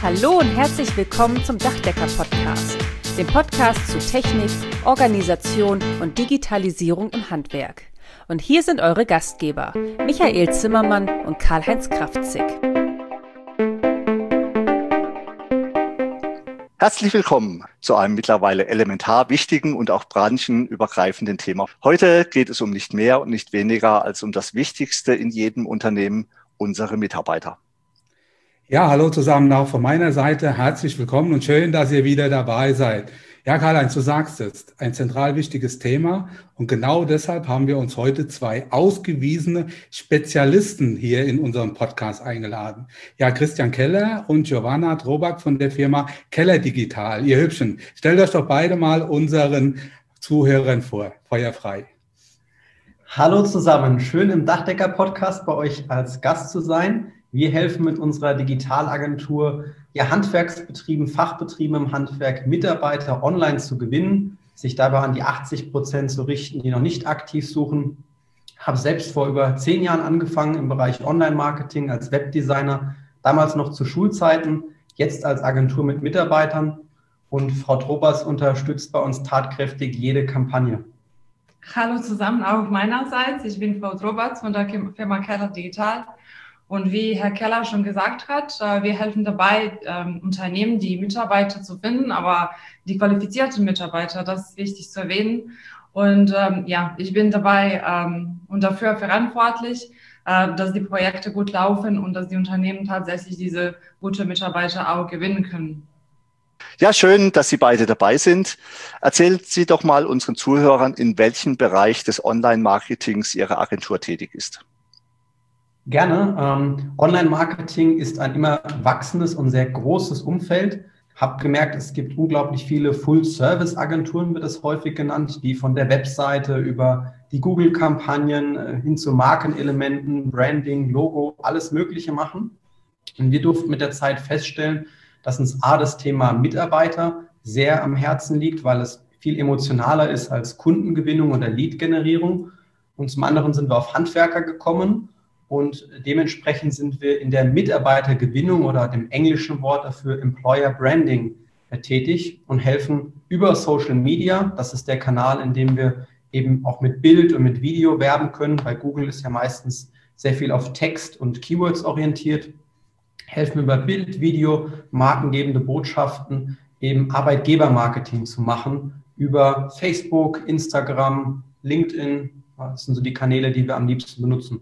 Hallo und herzlich willkommen zum Dachdecker-Podcast, dem Podcast zu Technik, Organisation und Digitalisierung im Handwerk. Und hier sind eure Gastgeber, Michael Zimmermann und Karl-Heinz Kraftzig. Herzlich willkommen zu einem mittlerweile elementar wichtigen und auch branchenübergreifenden Thema. Heute geht es um nicht mehr und nicht weniger als um das Wichtigste in jedem Unternehmen, unsere Mitarbeiter. Ja, hallo zusammen auch von meiner Seite. Herzlich willkommen und schön, dass ihr wieder dabei seid. Ja, Karl-Heinz, du sagst es, ein zentral wichtiges Thema und genau deshalb haben wir uns heute zwei ausgewiesene Spezialisten hier in unserem Podcast eingeladen. Ja, Christian Keller und Giovanna Drobak von der Firma Keller Digital. Ihr Hübschen, stellt euch doch beide mal unseren Zuhörern vor. Feuer frei. Hallo zusammen, schön im Dachdecker-Podcast bei euch als Gast zu sein. Wir helfen mit unserer Digitalagentur, Handwerksbetrieben, Fachbetrieben im Handwerk, Mitarbeiter online zu gewinnen, sich dabei an die 80% zu richten, die noch nicht aktiv suchen. Habe selbst vor über 10 Jahren angefangen im Bereich Online-Marketing als Webdesigner, damals noch zu Schulzeiten, jetzt als Agentur mit Mitarbeitern. Und Frau Trobers unterstützt bei uns tatkräftig jede Kampagne. Hallo zusammen, auch meinerseits. Ich bin Frau Trobers von der Firma Keller Digital. Und wie Herr Keller schon gesagt hat, wir helfen dabei, Unternehmen die Mitarbeiter zu finden, aber die qualifizierten Mitarbeiter, das ist wichtig zu erwähnen. Und ich bin dabei und dafür verantwortlich, dass die Projekte gut laufen und dass die Unternehmen tatsächlich diese gute Mitarbeiter auch gewinnen können. Ja, schön, dass Sie beide dabei sind. Erzählen Sie doch mal unseren Zuhörern, in welchem Bereich des Online-Marketings Ihre Agentur tätig ist. Gerne. Online-Marketing ist ein immer wachsendes und sehr großes Umfeld. Hab gemerkt, es gibt unglaublich viele Full-Service-Agenturen, wird es häufig genannt, die von der Webseite über die Google-Kampagnen hin zu Markenelementen, Branding, Logo, alles Mögliche machen. Und wir durften mit der Zeit feststellen, dass uns das Thema Mitarbeiter sehr am Herzen liegt, weil es viel emotionaler ist als Kundengewinnung oder Lead-Generierung. Und zum anderen sind wir auf Handwerker gekommen. Und dementsprechend sind wir in der Mitarbeitergewinnung oder dem englischen Wort dafür Employer Branding tätig und helfen über Social Media. Das ist der Kanal, in dem wir eben auch mit Bild und mit Video werben können. Bei Google ist ja meistens sehr viel auf Text und Keywords orientiert. Helfen über Bild, Video, markengebende Botschaften, eben Arbeitgebermarketing zu machen über Facebook, Instagram, LinkedIn. Das sind so die Kanäle, die wir am liebsten benutzen.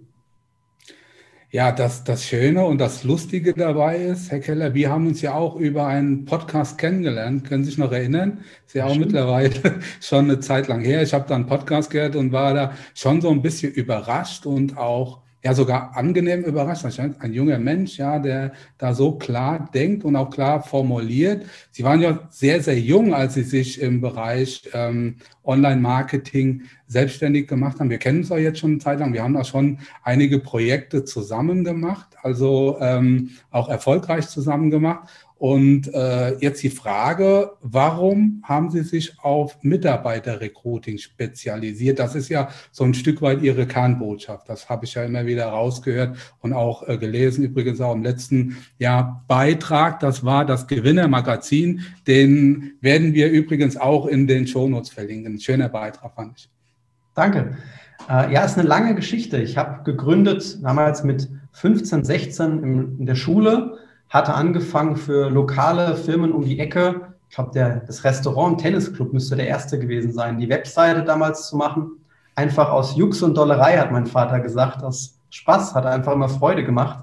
Ja, das Schöne und das Lustige dabei ist, Herr Keller, wir haben uns ja auch über einen Podcast kennengelernt. Können Sie sich noch erinnern? Ist ja auch mittlerweile schon eine Zeit lang her. Ich habe da einen Podcast gehört und war da schon so ein bisschen überrascht und auch sogar angenehm überrascht. Ein junger Mensch, der da so klar denkt und auch klar formuliert. Sie waren ja sehr, sehr jung, als Sie sich im Bereich Online-Marketing selbstständig gemacht haben. Wir kennen uns auch jetzt schon eine Zeit lang. Wir haben da schon einige Projekte zusammen gemacht, also auch erfolgreich zusammen gemacht. Und jetzt die Frage, warum haben Sie sich auf Mitarbeiter-Recruiting spezialisiert? Das ist ja so ein Stück weit Ihre Kernbotschaft. Das habe ich ja immer wieder rausgehört und auch gelesen. Übrigens auch im letzten Beitrag, das war das Gewinner-Magazin. Den werden wir übrigens auch in den Shownotes verlinken. Ein schöner Beitrag, fand ich. Danke. Ist eine lange Geschichte. Ich habe gegründet damals mit 15, 16 in der Schule, hatte angefangen für lokale Firmen um die Ecke. Ich glaube, das Restaurant Tennisclub müsste der erste gewesen sein, die Webseite damals zu machen. Einfach aus Jux und Dollerei, hat mein Vater gesagt. Aus Spaß, hat einfach immer Freude gemacht.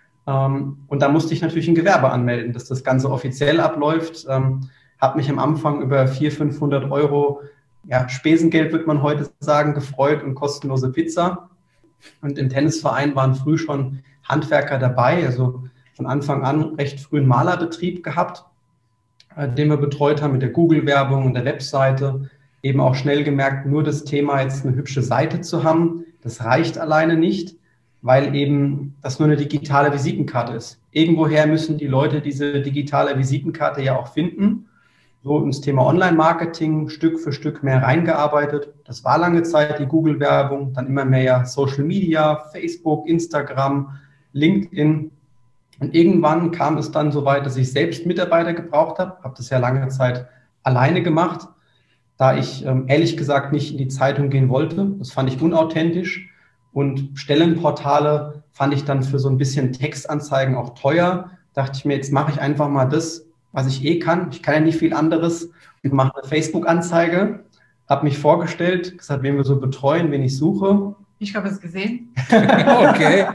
Und da musste ich natürlich ein Gewerbe anmelden, dass das Ganze offiziell abläuft. Habe mich am Anfang über 400, 500 Euro, Spesengeld würde man heute sagen, gefreut und kostenlose Pizza. Und im Tennisverein waren früh schon Handwerker dabei, also von Anfang an recht früh einen Malerbetrieb gehabt, den wir betreut haben mit der Google-Werbung und der Webseite. Eben auch schnell gemerkt, nur das Thema jetzt eine hübsche Seite zu haben, das reicht alleine nicht, weil eben das nur eine digitale Visitenkarte ist. Irgendwoher müssen die Leute diese digitale Visitenkarte ja auch finden. So ins Thema Online-Marketing Stück für Stück mehr reingearbeitet. Das war lange Zeit die Google-Werbung, dann immer mehr Social Media, Facebook, Instagram, LinkedIn. Und irgendwann kam es dann so weit, dass ich selbst Mitarbeiter gebraucht habe. Habe das ja lange Zeit alleine gemacht, da ich ehrlich gesagt nicht in die Zeitung gehen wollte. Das fand ich unauthentisch. Und Stellenportale fand ich dann für so ein bisschen Textanzeigen auch teuer. Dachte ich mir, jetzt mache ich einfach mal das, was ich eh kann. Ich kann ja nicht viel anderes und mache eine Facebook-Anzeige. Habe mich vorgestellt, gesagt, wen wir so betreuen, wen ich suche. Ich habe es gesehen. Okay.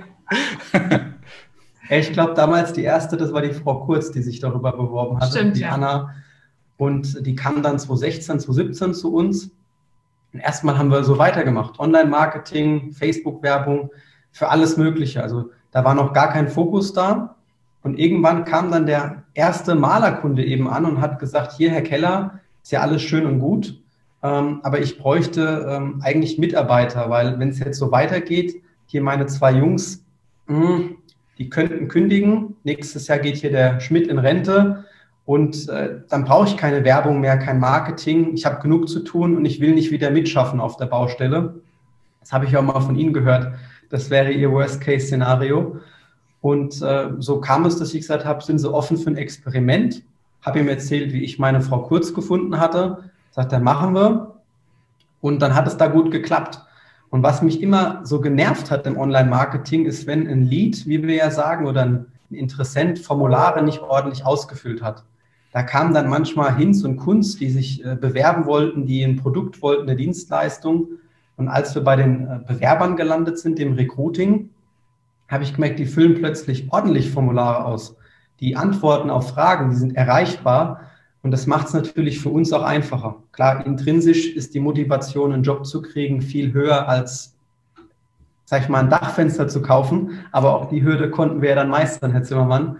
Ich glaube, damals die erste, das war die Frau Kurz, die sich darüber beworben hatte. Stimmt, die ja. Anna. Und die kam dann 2016, 2017 zu uns. Und erstmal haben wir so weitergemacht. Online-Marketing, Facebook-Werbung, für alles Mögliche. Also da war noch gar kein Fokus da. Und irgendwann kam dann der erste Malerkunde eben an und hat gesagt, hier, Herr Keller, ist ja alles schön und gut, aber ich bräuchte eigentlich Mitarbeiter, weil wenn es jetzt so weitergeht, hier meine 2 Jungs, die könnten kündigen. Nächstes Jahr geht hier der Schmidt in Rente. Und dann brauche ich keine Werbung mehr, kein Marketing. Ich habe genug zu tun und ich will nicht wieder mitschaffen auf der Baustelle. Das habe ich auch mal von Ihnen gehört. Das wäre Ihr Worst-Case-Szenario. Und so kam es, dass ich gesagt habe, sind Sie offen für ein Experiment? Habe ihm erzählt, wie ich meine Frau Kurz gefunden hatte. Sagt er, machen wir. Und dann hat es da gut geklappt. Und was mich immer so genervt hat im Online-Marketing, ist, wenn ein Lead, wie wir ja sagen, oder ein Interessent Formulare nicht ordentlich ausgefüllt hat. Da kamen dann manchmal Hinz und Kunz, die sich bewerben wollten, die ein Produkt wollten, eine Dienstleistung. Und als wir bei den Bewerbern gelandet sind, dem Recruiting, habe ich gemerkt, die füllen plötzlich ordentlich Formulare aus. Die Antworten auf Fragen, die sind erreichbar. Und das macht es natürlich für uns auch einfacher. Klar, intrinsisch ist die Motivation, einen Job zu kriegen, viel höher als, sag ich mal, ein Dachfenster zu kaufen. Aber auch die Hürde konnten wir ja dann meistern, Herr Zimmermann.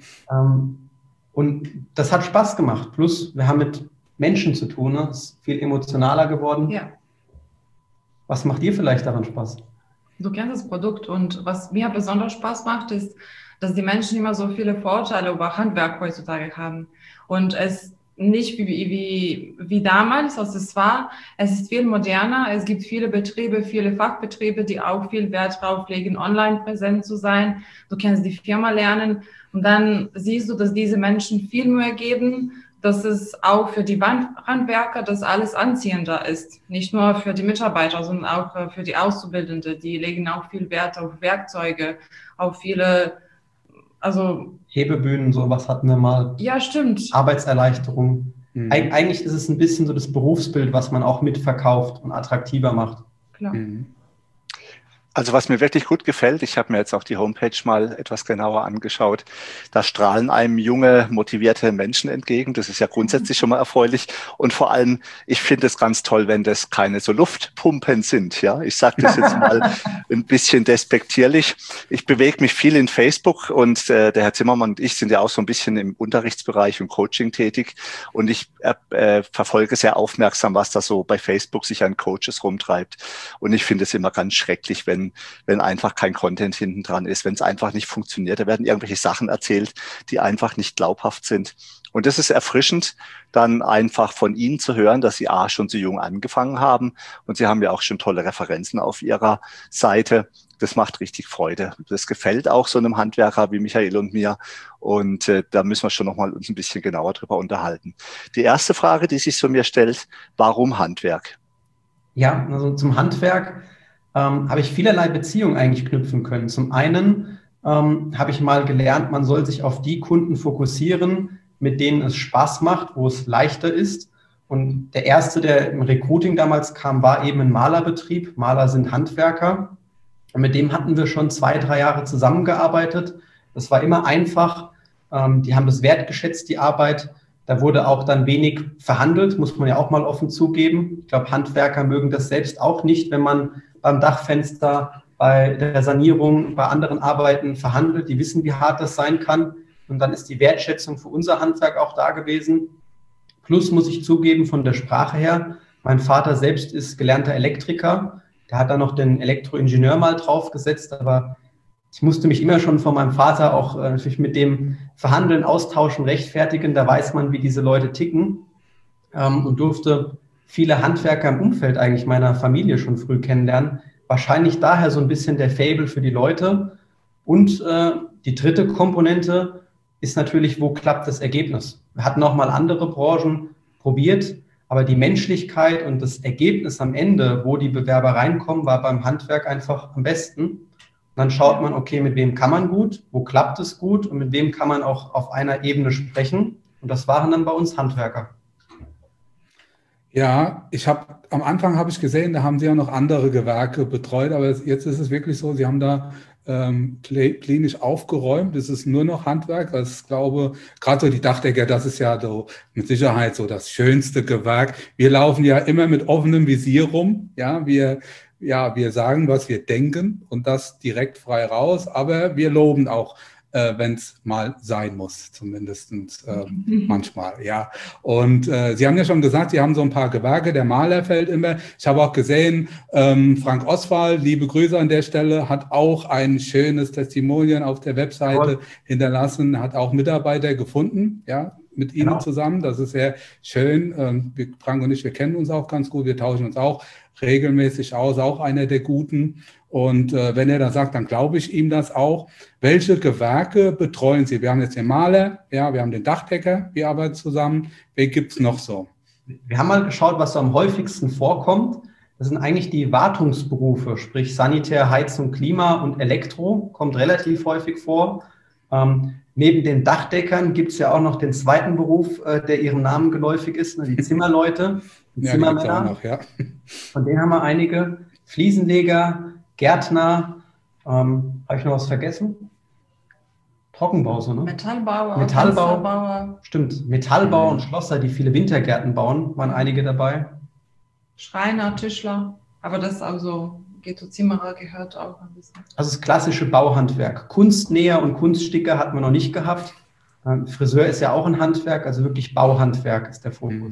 Und das hat Spaß gemacht. Plus, wir haben mit Menschen zu tun. Ne? Es ist viel emotionaler geworden. Ja. Was macht dir vielleicht daran Spaß? Du kennst das Produkt und was mir besonders Spaß macht, ist, dass die Menschen immer so viele Vorteile über Handwerk heutzutage haben. Und es nicht wie damals, als es war. Es ist viel moderner. Es gibt viele Betriebe, viele Fachbetriebe, die auch viel Wert drauf legen, online präsent zu sein. Du kannst die Firma lernen und dann siehst du, dass diese Menschen viel Mühe geben, dass es auch für die Handwerker das alles anziehender ist. Nicht nur für die Mitarbeiter, sondern auch für die Auszubildenden. Die legen auch viel Wert auf Werkzeuge, auf viele, also Hebebühnen, sowas hatten wir mal. Ja, stimmt. Arbeitserleichterung. Eigentlich ist es ein bisschen so das Berufsbild, was man auch mitverkauft und attraktiver macht. Klar. Also was mir wirklich gut gefällt, ich habe mir jetzt auch die Homepage mal etwas genauer angeschaut, da strahlen einem junge, motivierte Menschen entgegen. Das ist ja grundsätzlich schon mal erfreulich. Und vor allem, ich finde es ganz toll, wenn das keine so Luftpumpen sind. Ja, ich sage das jetzt mal ein bisschen despektierlich. Ich bewege mich viel in Facebook und der Herr Zimmermann und ich sind ja auch so ein bisschen im Unterrichtsbereich und Coaching tätig. Und ich verfolge sehr aufmerksam, was da so bei Facebook sich an Coaches rumtreibt. Und ich finde es immer ganz schrecklich, wenn einfach kein Content hinten dran ist, wenn es einfach nicht funktioniert. Da werden irgendwelche Sachen erzählt, die einfach nicht glaubhaft sind. Und das ist erfrischend, dann einfach von Ihnen zu hören, dass Sie schon so jung angefangen haben. Und Sie haben ja auch schon tolle Referenzen auf Ihrer Seite. Das macht richtig Freude. Das gefällt auch so einem Handwerker wie Michael und mir. Und da müssen wir schon noch mal uns ein bisschen genauer drüber unterhalten. Die erste Frage, die sich so mir stellt, warum Handwerk? Ja, also zum Handwerk habe ich vielerlei Beziehungen eigentlich knüpfen können. Zum einen habe ich mal gelernt, man soll sich auf die Kunden fokussieren, mit denen es Spaß macht, wo es leichter ist. Und der erste, der im Recruiting damals kam, war eben ein Malerbetrieb. Maler sind Handwerker. Und mit dem hatten wir schon 2-3 Jahre zusammengearbeitet. Das war immer einfach. Die haben das wertgeschätzt, die Arbeit. Da wurde auch dann wenig verhandelt, muss man ja auch mal offen zugeben. Ich glaube, Handwerker mögen das selbst auch nicht, wenn man beim Dachfenster, bei der Sanierung, bei anderen Arbeiten verhandelt. Die wissen, wie hart das sein kann. Und dann ist die Wertschätzung für unser Handwerk auch da gewesen. Plus muss ich zugeben, von der Sprache her, mein Vater selbst ist gelernter Elektriker. Der hat da noch den Elektroingenieur mal draufgesetzt, aber ich musste mich immer schon von meinem Vater auch natürlich mit dem Verhandeln, Austauschen, Rechtfertigen. Da weiß man, wie diese Leute ticken, und durfte viele Handwerker im Umfeld eigentlich meiner Familie schon früh kennenlernen. Wahrscheinlich daher so ein bisschen der Faible für die Leute. Und die dritte Komponente ist natürlich, wo klappt das Ergebnis? Wir hatten auch mal andere Branchen probiert, aber die Menschlichkeit und das Ergebnis am Ende, wo die Bewerber reinkommen, war beim Handwerk einfach am besten. Und dann schaut man, okay, mit wem kann man gut, wo klappt es gut und mit wem kann man auch auf einer Ebene sprechen. Und das waren dann bei uns Handwerker. Ja, am Anfang habe ich gesehen, da haben Sie ja noch andere Gewerke betreut, aber jetzt ist es wirklich so, Sie haben da klinisch aufgeräumt. Es ist nur noch Handwerk. Also ich glaube, gerade so die Dachdecker, das ist ja so mit Sicherheit so das schönste Gewerk. Wir laufen ja immer mit offenem Visier rum. Ja, wir sagen, was wir denken und das direkt frei raus. Aber wir loben auch, wenn es mal sein muss, zumindest manchmal, ja. Und Sie haben ja schon gesagt, Sie haben so ein paar Gewerke, der Maler fällt immer. Ich habe auch gesehen, Frank Oswald, liebe Grüße an der Stelle, hat auch ein schönes Testimonial auf der Webseite hinterlassen, hat auch Mitarbeiter gefunden, ja, mit Ihnen zusammen. Das ist sehr schön. Frank und ich, wir kennen uns auch ganz gut, wir tauschen uns auch regelmäßig aus, auch einer der Guten. Und wenn er das sagt, dann glaube ich ihm das auch. Welche Gewerke betreuen Sie? Wir haben jetzt den Maler, ja, wir haben den Dachdecker, wir arbeiten zusammen. Wer gibt es noch so? Wir haben mal geschaut, was so am häufigsten vorkommt. Das sind eigentlich die Wartungsberufe, sprich Sanitär, Heizung, Klima und Elektro, kommt relativ häufig vor. Neben den Dachdeckern gibt es ja auch noch den zweiten Beruf, der Ihrem Namen geläufig ist, ne, die Zimmerleute, die Zimmermänner. Auch noch, ja. Von denen haben wir einige. Fliesenleger, Gärtner, habe ich noch was vergessen? Trockenbau, so, ne? Metallbauer. Stimmt, Metallbauer und Schlosser, die viele Wintergärten bauen, waren einige dabei. Schreiner, Tischler, aber das also Ghetto-Zimmerer gehört auch ein bisschen. Also das klassische Bauhandwerk. Kunstnäher und Kunststicker hat man noch nicht gehabt. Friseur ist ja auch ein Handwerk, also wirklich Bauhandwerk ist der Fokus.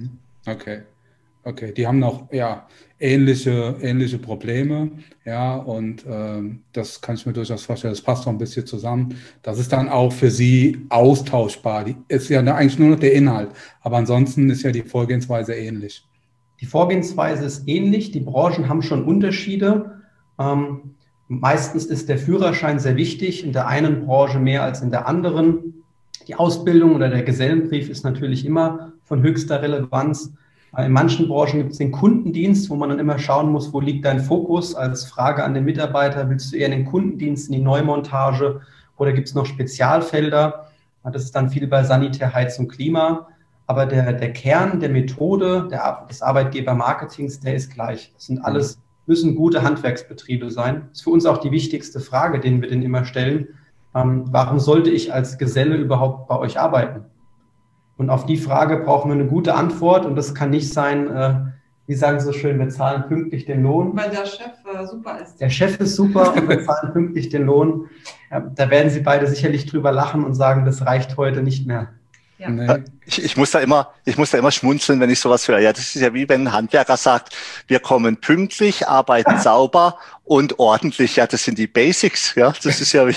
Okay, die haben noch ähnliche Probleme, ja, und das kann ich mir durchaus vorstellen, das passt doch ein bisschen zusammen. Das ist dann auch für Sie austauschbar. Ist ja eigentlich nur noch der Inhalt, aber ansonsten ist ja die Vorgehensweise ähnlich. Die Vorgehensweise ist ähnlich, die Branchen haben schon Unterschiede. Meistens ist der Führerschein sehr wichtig, in der einen Branche mehr als in der anderen. Die Ausbildung oder der Gesellenbrief ist natürlich immer von höchster Relevanz. In manchen Branchen gibt es den Kundendienst, wo man dann immer schauen muss, wo liegt dein Fokus als Frage an den Mitarbeiter. Willst du eher in den Kundendienst, in die Neumontage oder gibt es noch Spezialfelder? Das ist dann viel bei Sanitär, Heizung, Klima. Aber der Kern der Methode des Arbeitgebermarketings, der ist gleich. Das sind müssen gute Handwerksbetriebe sein. Das ist für uns auch die wichtigste Frage, den wir denen immer stellen. Warum sollte ich als Geselle überhaupt bei euch arbeiten? Und auf die Frage brauchen wir eine gute Antwort. Und das kann nicht sein, wie sagen Sie so schön, wir zahlen pünktlich den Lohn. Weil der Chef super ist. Der Chef ist super und wir zahlen pünktlich den Lohn. Da werden Sie beide sicherlich drüber lachen und sagen, das reicht heute nicht mehr. Ja. Nee. Ich muss da immer schmunzeln, wenn ich sowas höre. Ja, das ist ja wie wenn ein Handwerker sagt, wir kommen pünktlich, arbeiten sauber und ordentlich. Ja, das sind die Basics. Ja, das ist ja,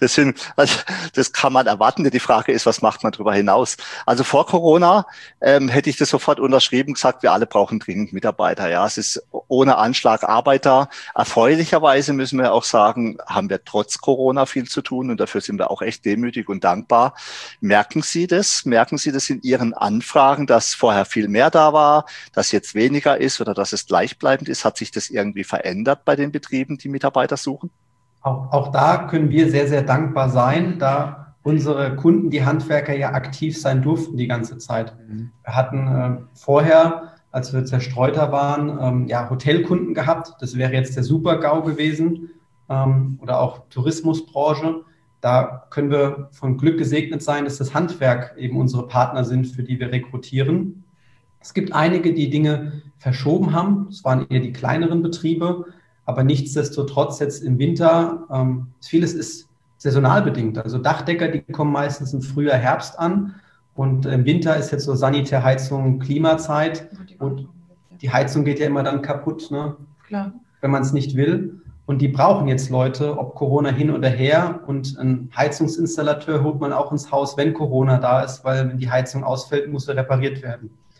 das kann man erwarten. Die Frage ist, was macht man darüber hinaus? Also vor Corona hätte ich das sofort unterschrieben, gesagt, wir alle brauchen dringend Mitarbeiter. Ja, es ist ohne Anschlag Arbeiter. Erfreulicherweise müssen wir auch sagen, haben wir trotz Corona viel zu tun und dafür sind wir auch echt demütig und dankbar. Merken Sie das? Merken Sie das in Ihren Anfragen, dass vorher viel mehr da war, dass jetzt weniger ist oder dass es gleichbleibend ist? Hat sich das irgendwie verändert bei den Betrieben, die Mitarbeiter suchen? Auch da können wir sehr, sehr dankbar sein, da unsere Kunden, die Handwerker, ja aktiv sein durften die ganze Zeit. Wir hatten vorher, als wir zerstreuter waren, Hotelkunden gehabt. Das wäre jetzt der Super-GAU gewesen oder auch Tourismusbranche. Da können wir von Glück gesegnet sein, dass das Handwerk eben unsere Partner sind, für die wir rekrutieren. Es gibt einige, die Dinge verschoben haben. Es waren eher die kleineren Betriebe. Aber nichtsdestotrotz jetzt im Winter, vieles ist saisonal bedingt. Also Dachdecker, die kommen meistens im Frühjahr, Herbst an. Und im Winter ist jetzt so Sanitär, Heizung, Klimazeit. Und die Heizung geht ja immer dann kaputt, ne? Klar. Wenn man es nicht will. Und die brauchen jetzt Leute, ob Corona hin oder her. Und einen Heizungsinstallateur holt man auch ins Haus, wenn Corona da ist, weil wenn die Heizung ausfällt, muss er repariert werden.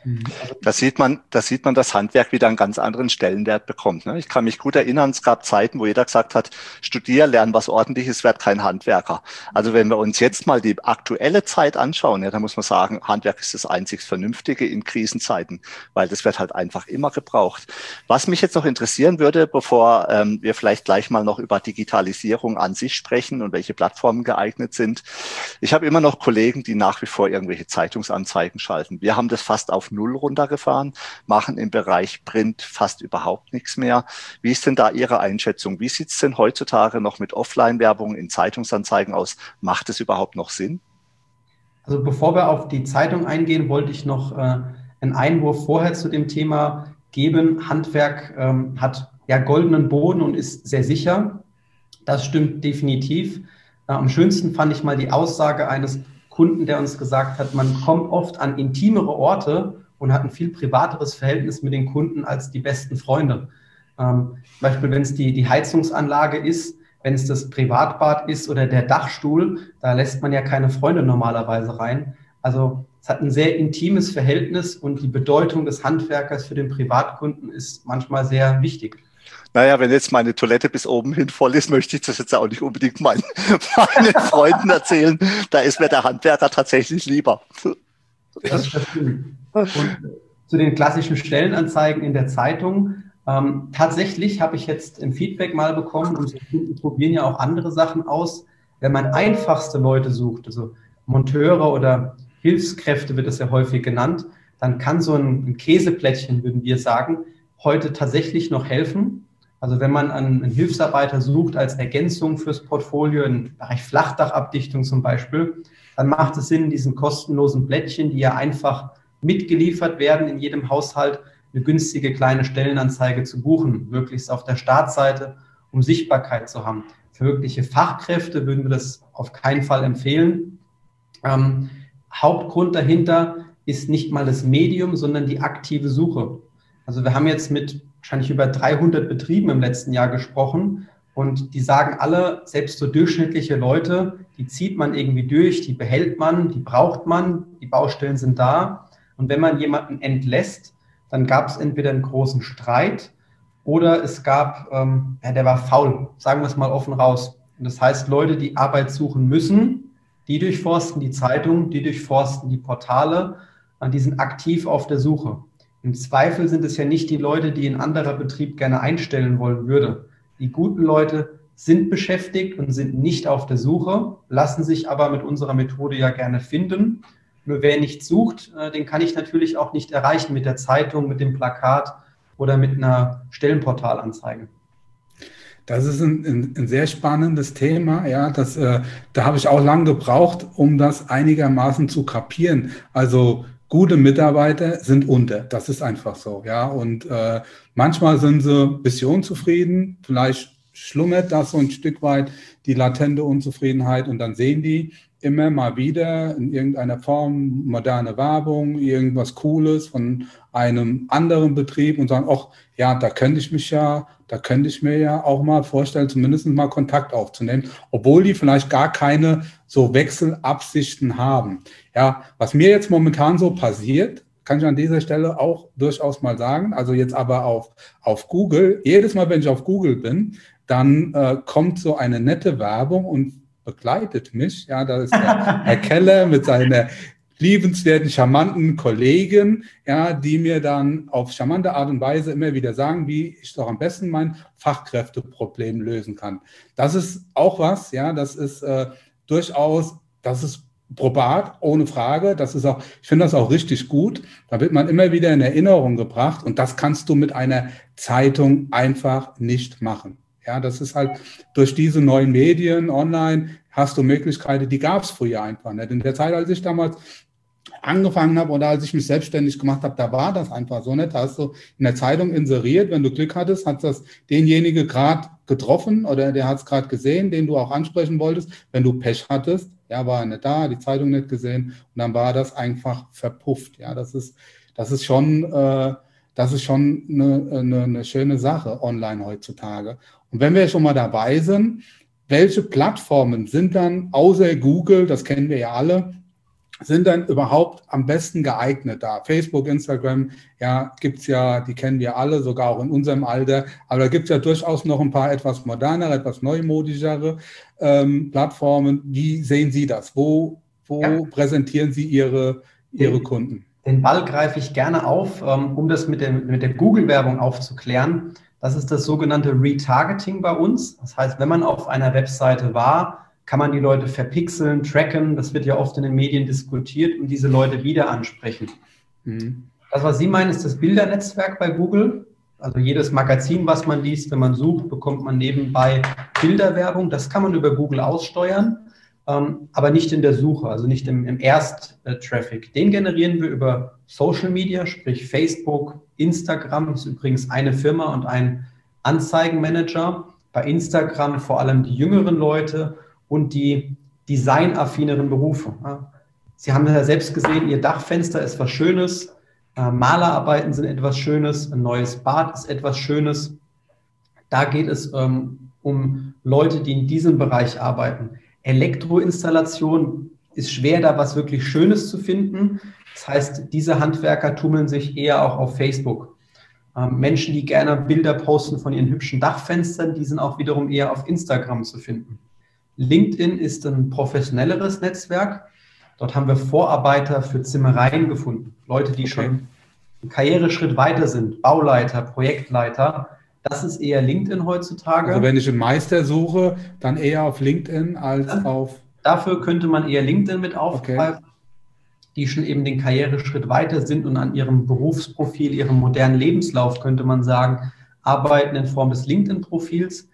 Da sieht man, das Handwerk wieder einen ganz anderen Stellenwert bekommt. Ne? Ich kann mich gut erinnern, es gab Zeiten, wo jeder gesagt hat, studier, lern was Ordentliches, werd kein Handwerker. Also wenn wir uns jetzt mal die aktuelle Zeit anschauen, ja, dann muss man sagen, Handwerk ist das einzig Vernünftige in Krisenzeiten, weil das wird halt einfach immer gebraucht. Was mich jetzt noch interessieren würde, bevor wir vielleicht gleich mal noch über Digitalisierung an sich sprechen und welche Plattformen geeignet sind. Ich habe immer noch Kollegen, die nach wie vor irgendwelche Zeitungsanzeigen schalten. Wir haben das fast auf Null runtergefahren, machen im Bereich Print fast überhaupt nichts mehr. Wie ist denn da Ihre Einschätzung? Wie sieht es denn heutzutage noch mit Offline-Werbung in Zeitungsanzeigen aus? Macht es überhaupt noch Sinn? Also bevor wir auf die Zeitung eingehen, wollte ich noch einen Einwurf vorher zu dem Thema geben. Handwerk hat ja goldenen Boden und ist sehr sicher. Das stimmt definitiv. Am schönsten fand ich mal die Aussage eines Kunden, der uns gesagt hat, man kommt oft an intimere Orte und hat ein viel privateres Verhältnis mit den Kunden als die besten Freunde. Zum Beispiel, wenn es die Heizungsanlage ist, wenn es das Privatbad ist oder der Dachstuhl, da lässt man ja keine Freunde normalerweise rein. Also es hat ein sehr intimes Verhältnis und die Bedeutung des Handwerkers für den Privatkunden ist manchmal sehr wichtig. Naja, wenn jetzt meine Toilette bis oben hin voll ist, möchte ich das jetzt auch nicht unbedingt meinen Freunden erzählen. Da ist mir der Handwerker tatsächlich lieber. Das stimmt. Und zu den klassischen Stellenanzeigen in der Zeitung. Tatsächlich habe ich jetzt ein Feedback mal bekommen, unsere Kunden probieren ja auch andere Sachen aus. Wenn man einfachste Leute sucht, also Monteure oder Hilfskräfte wird es ja häufig genannt, dann kann so ein Käseplättchen, würden wir sagen, heute tatsächlich noch helfen. Also wenn man einen Hilfsarbeiter sucht als Ergänzung fürs Portfolio, im Bereich Flachdachabdichtung zum Beispiel, dann macht es Sinn, diesen kostenlosen Blättchen, die ja einfach mitgeliefert werden in jedem Haushalt, eine günstige kleine Stellenanzeige zu buchen, möglichst auf der Startseite, um Sichtbarkeit zu haben. Für wirkliche Fachkräfte würden wir das auf keinen Fall empfehlen. Hauptgrund dahinter ist nicht mal das Medium, sondern die aktive Suche. Also wir haben jetzt mit wahrscheinlich über 300 Betrieben im letzten Jahr gesprochen und die sagen alle, selbst so durchschnittliche Leute, die zieht man irgendwie durch, die behält man, die braucht man, die Baustellen sind da. Und wenn man jemanden entlässt, dann gab es entweder einen großen Streit oder es gab, der war faul, sagen wir es mal offen raus. Und das heißt, Leute, die Arbeit suchen müssen, die durchforsten die Zeitung, die durchforsten die Portale, die sind aktiv auf der Suche. Im Zweifel sind es ja nicht die Leute, die ein anderer Betrieb gerne einstellen wollen würde. Die guten Leute sind beschäftigt und sind nicht auf der Suche, lassen sich aber mit unserer Methode ja gerne finden. Nur wer nicht sucht, den kann ich natürlich auch nicht erreichen mit der Zeitung, mit dem Plakat oder mit einer Stellenportalanzeige. Das ist ein sehr spannendes Thema. Ja, da habe ich auch lange gebraucht, um das einigermaßen zu kapieren. Also gute Mitarbeiter sind unter. Das ist einfach so. Ja, und manchmal sind sie ein bisschen unzufrieden. Vielleicht schlummert das so ein Stück weit die latente Unzufriedenheit und dann sehen die immer mal wieder in irgendeiner Form moderne Werbung, irgendwas Cooles von einem anderen Betrieb und sagen, ach ja, da könnte ich mir ja auch mal vorstellen, zumindest mal Kontakt aufzunehmen, obwohl die vielleicht gar keine so Wechselabsichten haben. Ja, was mir jetzt momentan so passiert, kann ich an dieser Stelle auch durchaus mal sagen, also jetzt aber auf Google, jedes Mal, wenn ich auf Google bin, dann kommt so eine nette Werbung und begleitet mich. Ja, da ist der Herr Keller mit seiner liebenswerten, charmanten Kollegen, ja, die mir dann auf charmante Art und Weise immer wieder sagen, wie ich doch am besten mein Fachkräfteproblem lösen kann. Das ist auch was, ja, das ist durchaus, das ist probat, ohne Frage. Das ist auch, ich finde das auch richtig gut. Da wird man immer wieder in Erinnerung gebracht und das kannst du mit einer Zeitung einfach nicht machen. Ja, das ist halt durch diese neuen Medien online hast du Möglichkeiten, die gab es früher einfach nicht. In der Zeit, als ich damals angefangen habe oder als ich mich selbstständig gemacht habe, da war das einfach so nicht. Da hast du in der Zeitung inseriert, wenn du Glück hattest, hat das denjenige gerade getroffen oder der hat es gerade gesehen, den du auch ansprechen wolltest. Wenn du Pech hattest, ja, war er nicht da, die Zeitung nicht gesehen und dann war das einfach verpufft. Ja, das ist schon eine schöne Sache online heutzutage. Und wenn wir schon mal dabei sind, welche Plattformen sind dann außer Google, das kennen wir ja alle, sind dann überhaupt am besten geeignet da? Facebook, Instagram, ja, gibt's ja, die kennen wir alle, sogar auch in unserem Alter, aber da gibt's ja durchaus noch ein paar etwas modernere, etwas neumodischere Plattformen. Wie sehen Sie das? Wo präsentieren Sie Ihre Kunden? Den Ball greife ich gerne auf, um das mit der Google-Werbung aufzuklären. Das ist das sogenannte Retargeting bei uns. Das heißt, wenn man auf einer Webseite war, kann man die Leute verpixeln, tracken. Das wird ja oft in den Medien diskutiert und diese Leute wieder ansprechen. Das, was Sie meinen, ist das Bildernetzwerk bei Google. Also jedes Magazin, was man liest, wenn man sucht, bekommt man nebenbei Bilderwerbung. Das kann man über Google aussteuern, aber nicht in der Suche, also nicht im Erst-Traffic. Den generieren wir über Social Media, sprich Facebook, Instagram. Das ist übrigens eine Firma und ein Anzeigenmanager. Bei Instagram vor allem die jüngeren Leute und die designaffineren Berufe. Sie haben ja selbst gesehen, Ihr Dachfenster ist was Schönes, Malerarbeiten sind etwas Schönes, ein neues Bad ist etwas Schönes. Da geht es um Leute, die in diesem Bereich arbeiten. Elektroinstallation ist schwer, da was wirklich Schönes zu finden. Das heißt, diese Handwerker tummeln sich eher auch auf Facebook. Menschen, die gerne Bilder posten von ihren hübschen Dachfenstern, die sind auch wiederum eher auf Instagram zu finden. LinkedIn ist ein professionelleres Netzwerk. Dort haben wir Vorarbeiter für Zimmereien gefunden. Leute, die schon einen Karriereschritt weiter sind. Bauleiter, Projektleiter. Das ist eher LinkedIn heutzutage. Also wenn ich einen Meister suche, dann eher auf LinkedIn als auf... Dafür könnte man eher LinkedIn mit aufgreifen, die schon eben den Karriereschritt weiter sind und an ihrem Berufsprofil, ihrem modernen Lebenslauf, könnte man sagen, arbeiten in Form des LinkedIn-Profils.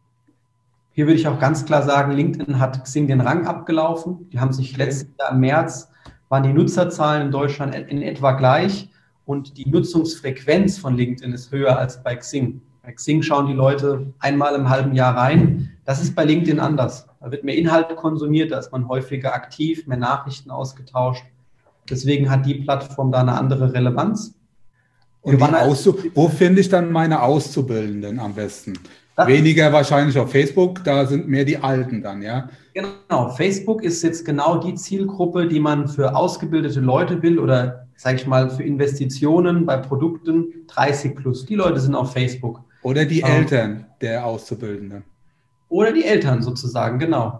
Hier würde ich auch ganz klar sagen, LinkedIn hat Xing den Rang abgelaufen. Die haben sich letztes Jahr im März, waren die Nutzerzahlen in Deutschland in etwa gleich und die Nutzungsfrequenz von LinkedIn ist höher als bei Xing. Bei Xing schauen die Leute einmal im halben Jahr rein. Das ist bei LinkedIn anders. Da wird mehr Inhalt konsumiert, da ist man häufiger aktiv, mehr Nachrichten ausgetauscht. Deswegen hat die Plattform da eine andere Relevanz. Und wo finde ich dann meine Auszubildenden am besten? Weniger wahrscheinlich auf Facebook, da sind mehr die Alten dann, ja? Genau, Facebook ist jetzt genau die Zielgruppe, die man für ausgebildete Leute will oder, sage ich mal, für Investitionen bei Produkten 30 plus. Die Leute sind auf Facebook. Oder die Eltern der Auszubildenden. Oder die Eltern sozusagen, genau.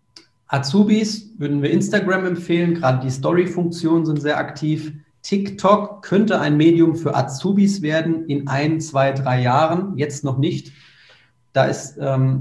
Azubis würden wir Instagram empfehlen, gerade die Story-Funktionen sind sehr aktiv. TikTok könnte ein Medium für Azubis werden in 1, 2, 3 Jahren, jetzt noch nicht. Da ist,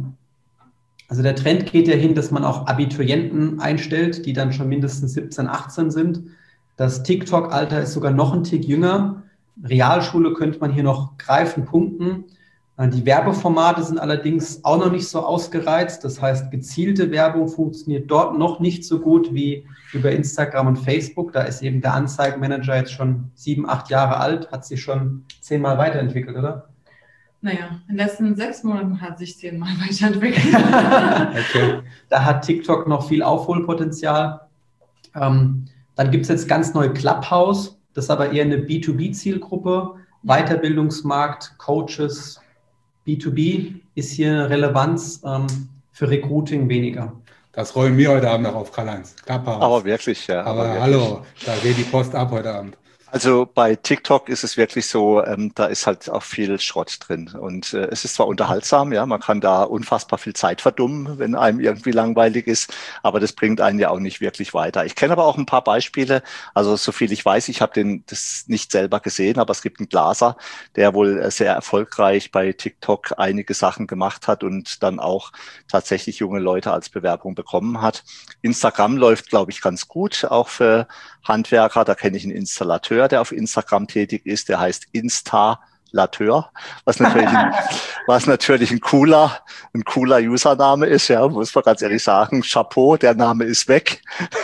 also der Trend geht ja hin, dass man auch Abiturienten einstellt, die dann schon mindestens 17, 18 sind. Das TikTok-Alter ist sogar noch ein Tick jünger. Realschule könnte man hier noch greifen, punkten. Die Werbeformate sind allerdings auch noch nicht so ausgereizt. Das heißt, gezielte Werbung funktioniert dort noch nicht so gut wie über Instagram und Facebook. Da ist eben der Anzeigenmanager jetzt schon 7, 8 Jahre alt, hat sich schon 10-mal weiterentwickelt, oder? Naja, in den letzten 6 Monaten hat sich 10-mal weiterentwickelt. Okay. Da hat TikTok noch viel Aufholpotenzial. Dann gibt es jetzt ganz neu Clubhouse. Das ist aber eher eine B2B-Zielgruppe. Weiterbildungsmarkt, Coaches, B2B ist hier eine Relevanz, für Recruiting weniger. Das rollen wir heute Abend noch auf Karl-Heinz. Clubhouse. Aber wirklich, ja. Aber wirklich. Hallo, da geht die Post ab heute Abend. Also bei TikTok ist es wirklich so, da ist halt auch viel Schrott drin. Und es ist zwar unterhaltsam, ja, man kann da unfassbar viel Zeit verdummen, wenn einem irgendwie langweilig ist, aber das bringt einen ja auch nicht wirklich weiter. Ich kenne aber auch ein paar Beispiele, also so viel ich weiß, ich habe das nicht selber gesehen, aber es gibt einen Glaser, der wohl sehr erfolgreich bei TikTok einige Sachen gemacht hat und dann auch tatsächlich junge Leute als Bewerbung bekommen hat. Instagram läuft, glaube ich, ganz gut, auch für Handwerker. Da kenne ich einen Installateur, der auf Instagram tätig ist, der heißt Installateur, was natürlich ein cooler Username ist, ja, muss man ganz ehrlich sagen. Chapeau, der Name ist weg.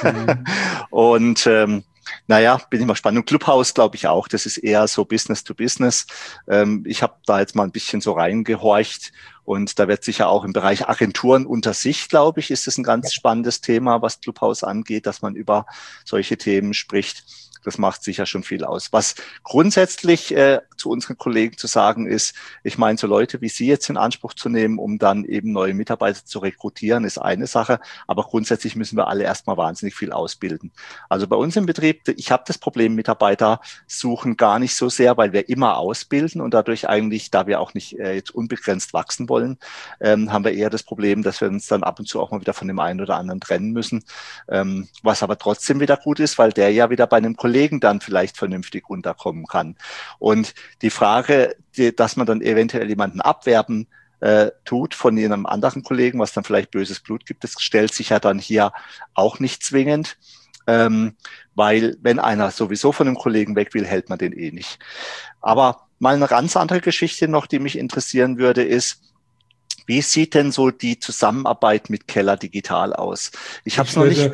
Und naja, bin ich mal gespannt. Und Clubhouse glaube ich auch, das ist eher so Business to Business. Ich habe da jetzt mal ein bisschen so reingehorcht Und da wird sicher auch im Bereich Agenturen unter sich, glaube ich, ist es ein ganz spannendes Thema, was Clubhouse angeht, dass man über solche Themen spricht. Das macht sicher schon viel aus. Was grundsätzlich zu unseren Kollegen zu sagen ist, ich meine, so Leute wie Sie jetzt in Anspruch zu nehmen, um dann eben neue Mitarbeiter zu rekrutieren, ist eine Sache. Aber grundsätzlich müssen wir alle erstmal wahnsinnig viel ausbilden. Also bei uns im Betrieb, ich habe das Problem, Mitarbeiter suchen gar nicht so sehr, weil wir immer ausbilden und dadurch eigentlich, da wir auch nicht jetzt unbegrenzt wachsen wollen, haben wir eher das Problem, dass wir uns dann ab und zu auch mal wieder von dem einen oder anderen trennen müssen. Was aber trotzdem wieder gut ist, weil der ja wieder bei einem Kollegen dann vielleicht vernünftig unterkommen kann. Und die Frage, dass man dann eventuell jemanden abwerben tut von einem anderen Kollegen, was dann vielleicht böses Blut gibt, das stellt sich ja dann hier auch nicht zwingend, weil wenn einer sowieso von einem Kollegen weg will, hält man den eh nicht. Aber mal eine ganz andere Geschichte noch, die mich interessieren würde, ist, wie sieht denn so die Zusammenarbeit mit Keller Digital aus? Ich würde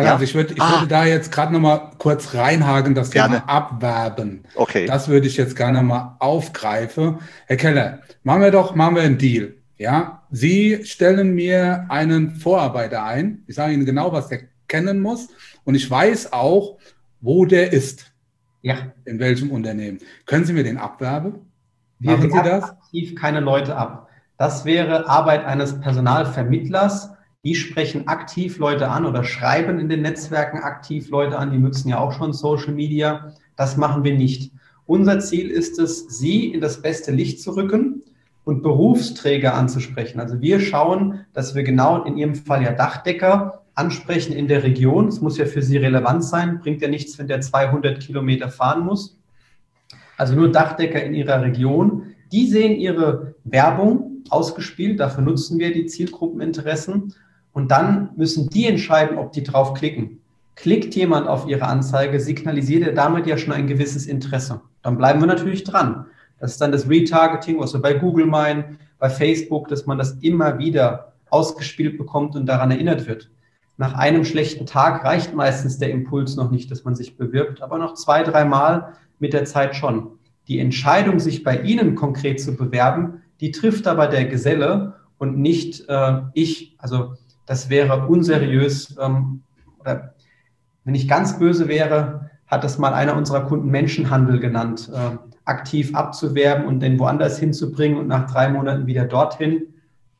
da jetzt gerade noch mal kurz reinhaken, das Thema Abwerben. Okay. Das würde ich jetzt gerne mal aufgreifen. Herr Keller, machen wir einen Deal. Ja, Sie stellen mir einen Vorarbeiter ein. Ich sage Ihnen genau, was der kennen muss. Und ich weiß auch, wo der ist. Ja. In welchem Unternehmen. Können Sie mir den abwerben? Wir werben aktiv keine Leute ab. Das wäre Arbeit eines Personalvermittlers. Die sprechen aktiv Leute an oder schreiben in den Netzwerken aktiv Leute an. Die nutzen ja auch schon Social Media. Das machen wir nicht. Unser Ziel ist es, sie in das beste Licht zu rücken und Berufsträger anzusprechen. Also wir schauen, dass wir genau in Ihrem Fall ja Dachdecker ansprechen in der Region. Es muss ja für Sie relevant sein. Bringt ja nichts, wenn der 200 Kilometer fahren muss. Also nur Dachdecker in Ihrer Region. Die sehen Ihre Werbung ausgespielt, dafür nutzen wir die Zielgruppeninteressen und dann müssen die entscheiden, ob die drauf klicken. Klickt jemand auf Ihre Anzeige, signalisiert er damit ja schon ein gewisses Interesse. Dann bleiben wir natürlich dran. Das ist dann das Retargeting, was wir bei Google meinen, bei Facebook, dass man das immer wieder ausgespielt bekommt und daran erinnert wird. Nach einem schlechten Tag reicht meistens der Impuls noch nicht, dass man sich bewirbt, aber noch 2-3 Mal mit der Zeit schon. Die Entscheidung, sich bei Ihnen konkret zu bewerben, die trifft aber der Geselle und nicht ich. Also das wäre unseriös. Oder wenn ich ganz böse wäre, hat das mal einer unserer Kunden Menschenhandel genannt. Aktiv abzuwerben und den woanders hinzubringen und nach 3 Monaten wieder dorthin.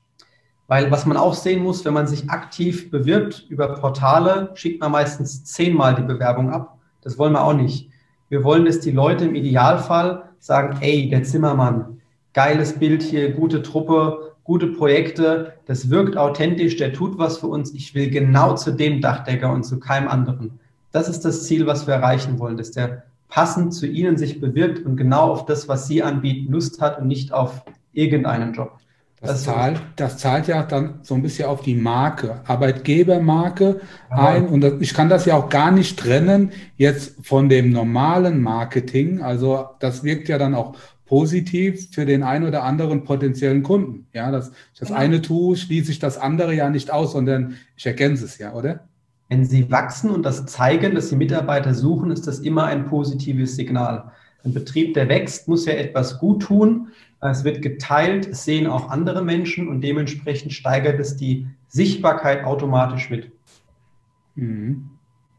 Weil was man auch sehen muss, wenn man sich aktiv bewirbt über Portale, schickt man meistens 10-mal die Bewerbung ab. Das wollen wir auch nicht. Wir wollen, dass die Leute im Idealfall sagen, ey, der Zimmermann, geiles Bild hier, gute Truppe, gute Projekte, das wirkt authentisch, der tut was für uns. Ich will genau zu dem Dachdecker und zu keinem anderen. Das ist das Ziel, was wir erreichen wollen, dass der passend zu Ihnen sich bewirbt und genau auf das, was Sie anbieten, Lust hat und nicht auf irgendeinen Job. Das zahlt ja dann so ein bisschen auf die Marke, Arbeitgebermarke ein. Und ich kann das ja auch gar nicht trennen jetzt von dem normalen Marketing. Also das wirkt ja dann auch positiv für den einen oder anderen potenziellen Kunden. Ja, dass ich das eine tue, schließe ich das andere ja nicht aus, sondern ich ergänze es ja, oder? Wenn Sie wachsen und das zeigen, dass Sie Mitarbeiter suchen, ist das immer ein positives Signal. Ein Betrieb, der wächst, muss ja etwas gut tun. Es wird geteilt, es sehen auch andere Menschen und dementsprechend steigert es die Sichtbarkeit automatisch mit. Mhm.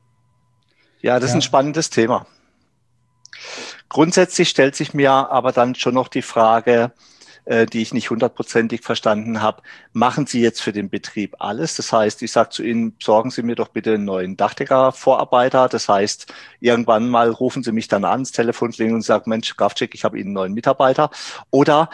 Ja, das ist ein spannendes Thema. Grundsätzlich stellt sich mir aber dann schon noch die Frage, die ich nicht 100%ig verstanden habe. Machen Sie jetzt für den Betrieb alles? Das heißt, ich sage zu Ihnen, sorgen Sie mir doch bitte einen neuen Dachdecker-Vorarbeiter. Das heißt, irgendwann mal rufen Sie mich dann an, das Telefon klingelt und sagen, Mensch, Kraftcheck, ich habe Ihnen einen neuen Mitarbeiter. Oder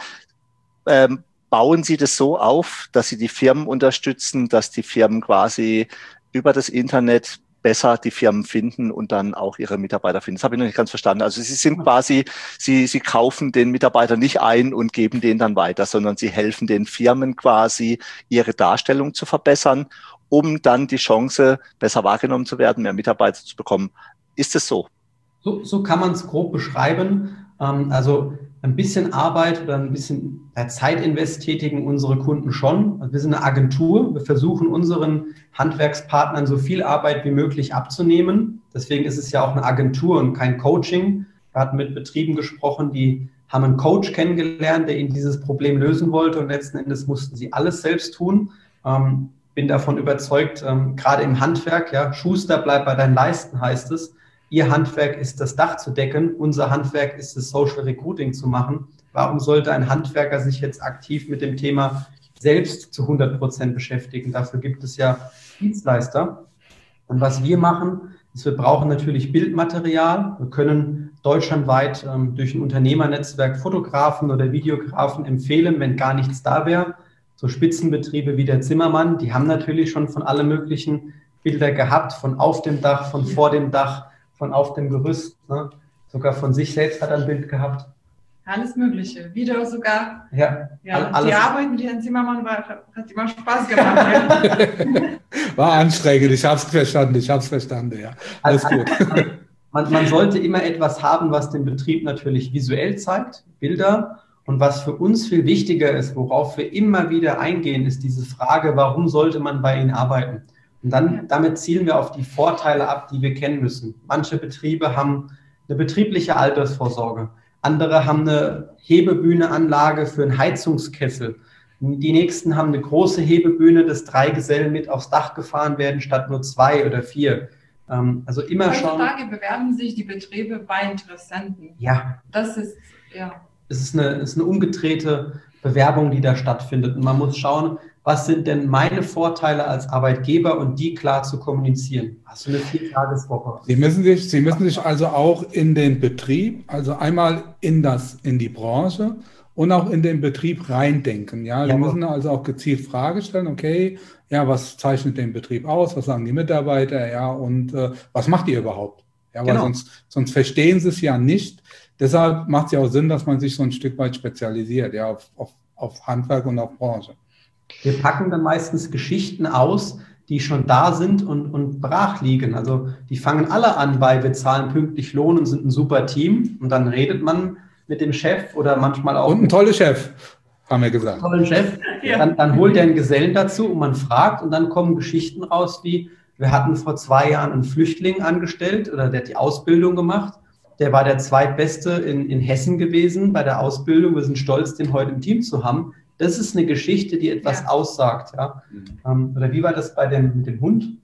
bauen Sie das so auf, dass Sie die Firmen unterstützen, dass die Firmen quasi über das Internet besser die Firmen finden und dann auch ihre Mitarbeiter finden. Das habe ich noch nicht ganz verstanden. Also Sie sind quasi, Sie kaufen den Mitarbeiter nicht ein und geben den dann weiter, sondern Sie helfen den Firmen quasi, ihre Darstellung zu verbessern, um dann die Chance, besser wahrgenommen zu werden, mehr Mitarbeiter zu bekommen. Ist es so? So kann man es grob beschreiben. Also ein bisschen Arbeit oder ein bisschen Zeitinvest tätigen unsere Kunden schon. Also wir sind eine Agentur. Wir versuchen unseren Handwerkspartnern so viel Arbeit wie möglich abzunehmen. Deswegen ist es ja auch eine Agentur und kein Coaching. Wir hatten mit Betrieben gesprochen, die haben einen Coach kennengelernt, der ihnen dieses Problem lösen wollte und letzten Endes mussten sie alles selbst tun. Bin davon überzeugt, gerade im Handwerk, ja, Schuster, bleib bei deinen Leisten, heißt es. Ihr Handwerk ist das Dach zu decken, unser Handwerk ist das Social Recruiting zu machen. Warum sollte ein Handwerker sich jetzt aktiv mit dem Thema selbst zu 100% beschäftigen? Dafür gibt es ja Dienstleister. Und was wir machen, ist, wir brauchen natürlich Bildmaterial. Wir können deutschlandweit durch ein Unternehmernetzwerk Fotografen oder Videografen empfehlen, wenn gar nichts da wäre. So Spitzenbetriebe wie der Zimmermann, die haben natürlich schon von allen möglichen Bilder gehabt, von auf dem Dach, von vor dem Dach, von auf dem Gerüst, ne? Sogar von sich selbst hat er ein Bild gehabt. Alles Mögliche, Video sogar. Ja, die Arbeit mit Herrn Zimmermann hat immer Spaß gemacht. Ja. War anstrengend, ich habe es verstanden, ja. Alles gut. Man sollte immer etwas haben, was den Betrieb natürlich visuell zeigt, Bilder. Und was für uns viel wichtiger ist, worauf wir immer wieder eingehen, ist diese Frage, warum sollte man bei Ihnen arbeiten? Und dann damit zielen wir auf die Vorteile ab, die wir kennen müssen. Manche Betriebe haben eine betriebliche Altersvorsorge. Andere haben eine Hebebühneanlage für einen Heizungskessel. Die nächsten haben eine große Hebebühne, dass 3 Gesellen mit aufs Dach gefahren werden, statt nur 2 oder 4. Also immer schauen. Heutzutage bewerben sich die Betriebe bei Interessenten. Ja. Das ist, ja. Es ist eine umgedrehte Bewerbung, die da stattfindet. Und man muss schauen, was sind denn meine Vorteile als Arbeitgeber und die klar zu kommunizieren. Hast du eine 4-Tages-Woche? Sie müssen sich also auch in den Betrieb, also einmal in die Branche und auch in den Betrieb reindenken. Ja, Sie müssen also auch gezielt Fragen stellen, okay, ja, was zeichnet den Betrieb aus, was sagen die Mitarbeiter, ja, und was macht ihr überhaupt? Ja, weil sonst verstehen sie es ja nicht. Deshalb macht es ja auch Sinn, dass man sich so ein Stück weit spezialisiert, ja, auf Handwerk und auf Branche. Wir packen dann meistens Geschichten aus, die schon da sind und brach liegen. Also die fangen alle an bei, wir zahlen pünktlich Lohn und sind ein super Team. Und dann redet man mit dem Chef oder manchmal auch... Und ein toller Chef, haben wir gesagt. Einen tollen Chef. Ja. Dann holt er einen Gesellen dazu und man fragt und dann kommen Geschichten raus wie, wir hatten vor 2 Jahren einen Flüchtling angestellt oder der hat die Ausbildung gemacht. Der war der Zweitbeste in Hessen gewesen bei der Ausbildung. Wir sind stolz, den heute im Team zu haben. Das ist eine Geschichte, die etwas aussagt. Ja? Oder wie war das mit dem Hund?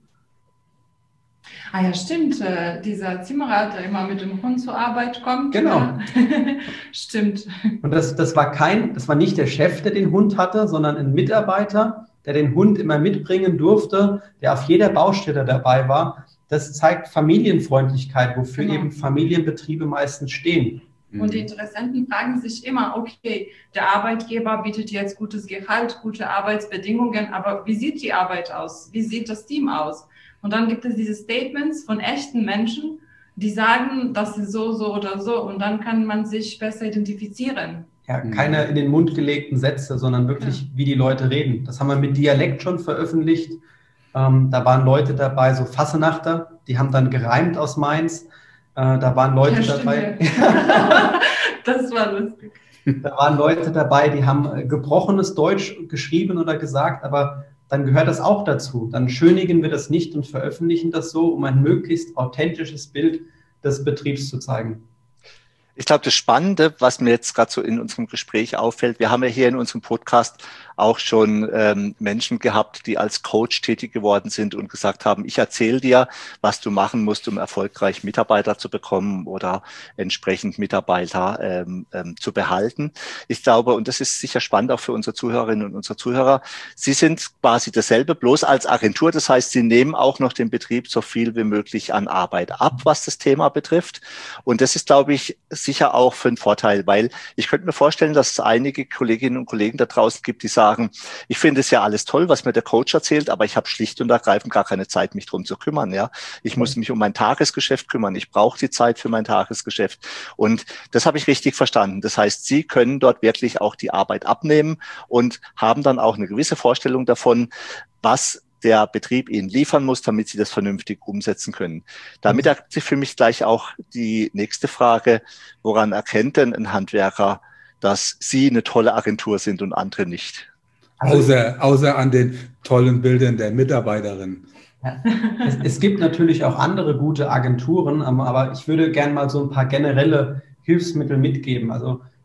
Ah ja, stimmt. Dieser Zimmerer, der immer mit dem Hund zur Arbeit kommt. Genau. Stimmt. Und das war nicht der Chef, der den Hund hatte, sondern ein Mitarbeiter, der den Hund immer mitbringen durfte, der auf jeder Baustelle dabei war. Das zeigt Familienfreundlichkeit, wofür eben Familienbetriebe meistens stehen. Und die Interessenten fragen sich immer, okay, der Arbeitgeber bietet jetzt gutes Gehalt, gute Arbeitsbedingungen, aber wie sieht die Arbeit aus? Wie sieht das Team aus? Und dann gibt es diese Statements von echten Menschen, die sagen, das ist so, so oder so. Und dann kann man sich besser identifizieren. Ja, keine in den Mund gelegten Sätze, sondern wirklich, wie die Leute reden. Das haben wir mit Dialekt schon veröffentlicht. Da waren Leute dabei, so Fassenachter, die haben dann gereimt aus Mainz. Da waren Leute dabei. Das war lustig. Da waren Leute dabei, die haben gebrochenes Deutsch geschrieben oder gesagt, aber dann gehört das auch dazu. Dann schönigen wir das nicht und veröffentlichen das so, um ein möglichst authentisches Bild des Betriebs zu zeigen. Ich glaube, das Spannende, was mir jetzt gerade so in unserem Gespräch auffällt, wir haben ja hier in unserem Podcast auch schon Menschen gehabt, die als Coach tätig geworden sind und gesagt haben, ich erzähle dir, was du machen musst, um erfolgreich Mitarbeiter zu bekommen oder entsprechend Mitarbeiter zu behalten. Ich glaube, und das ist sicher spannend auch für unsere Zuhörerinnen und unsere Zuhörer, sie sind quasi dasselbe, bloß als Agentur. Das heißt, sie nehmen auch noch dem Betrieb so viel wie möglich an Arbeit ab, was das Thema betrifft. Und das ist, glaube ich, sicher auch für einen Vorteil, weil ich könnte mir vorstellen, dass es einige Kolleginnen und Kollegen da draußen gibt, die sagen, ich finde es ja alles toll, was mir der Coach erzählt, aber ich habe schlicht und ergreifend gar keine Zeit, mich drum zu kümmern. Ja, ich muss mich um mein Tagesgeschäft kümmern. Ich brauche die Zeit für mein Tagesgeschäft. Und das habe ich richtig verstanden. Das heißt, Sie können dort wirklich auch die Arbeit abnehmen und haben dann auch eine gewisse Vorstellung davon, was der Betrieb ihnen liefern muss, damit sie das vernünftig umsetzen können. Damit ergibt sich für mich gleich auch die nächste Frage, woran erkennt denn ein Handwerker, dass Sie eine tolle Agentur sind und andere nicht? Außer an den tollen Bildern der Mitarbeiterin. Ja. Es gibt natürlich auch andere gute Agenturen, aber ich würde gerne mal so ein paar generelle Hilfsmittel mitgeben. Also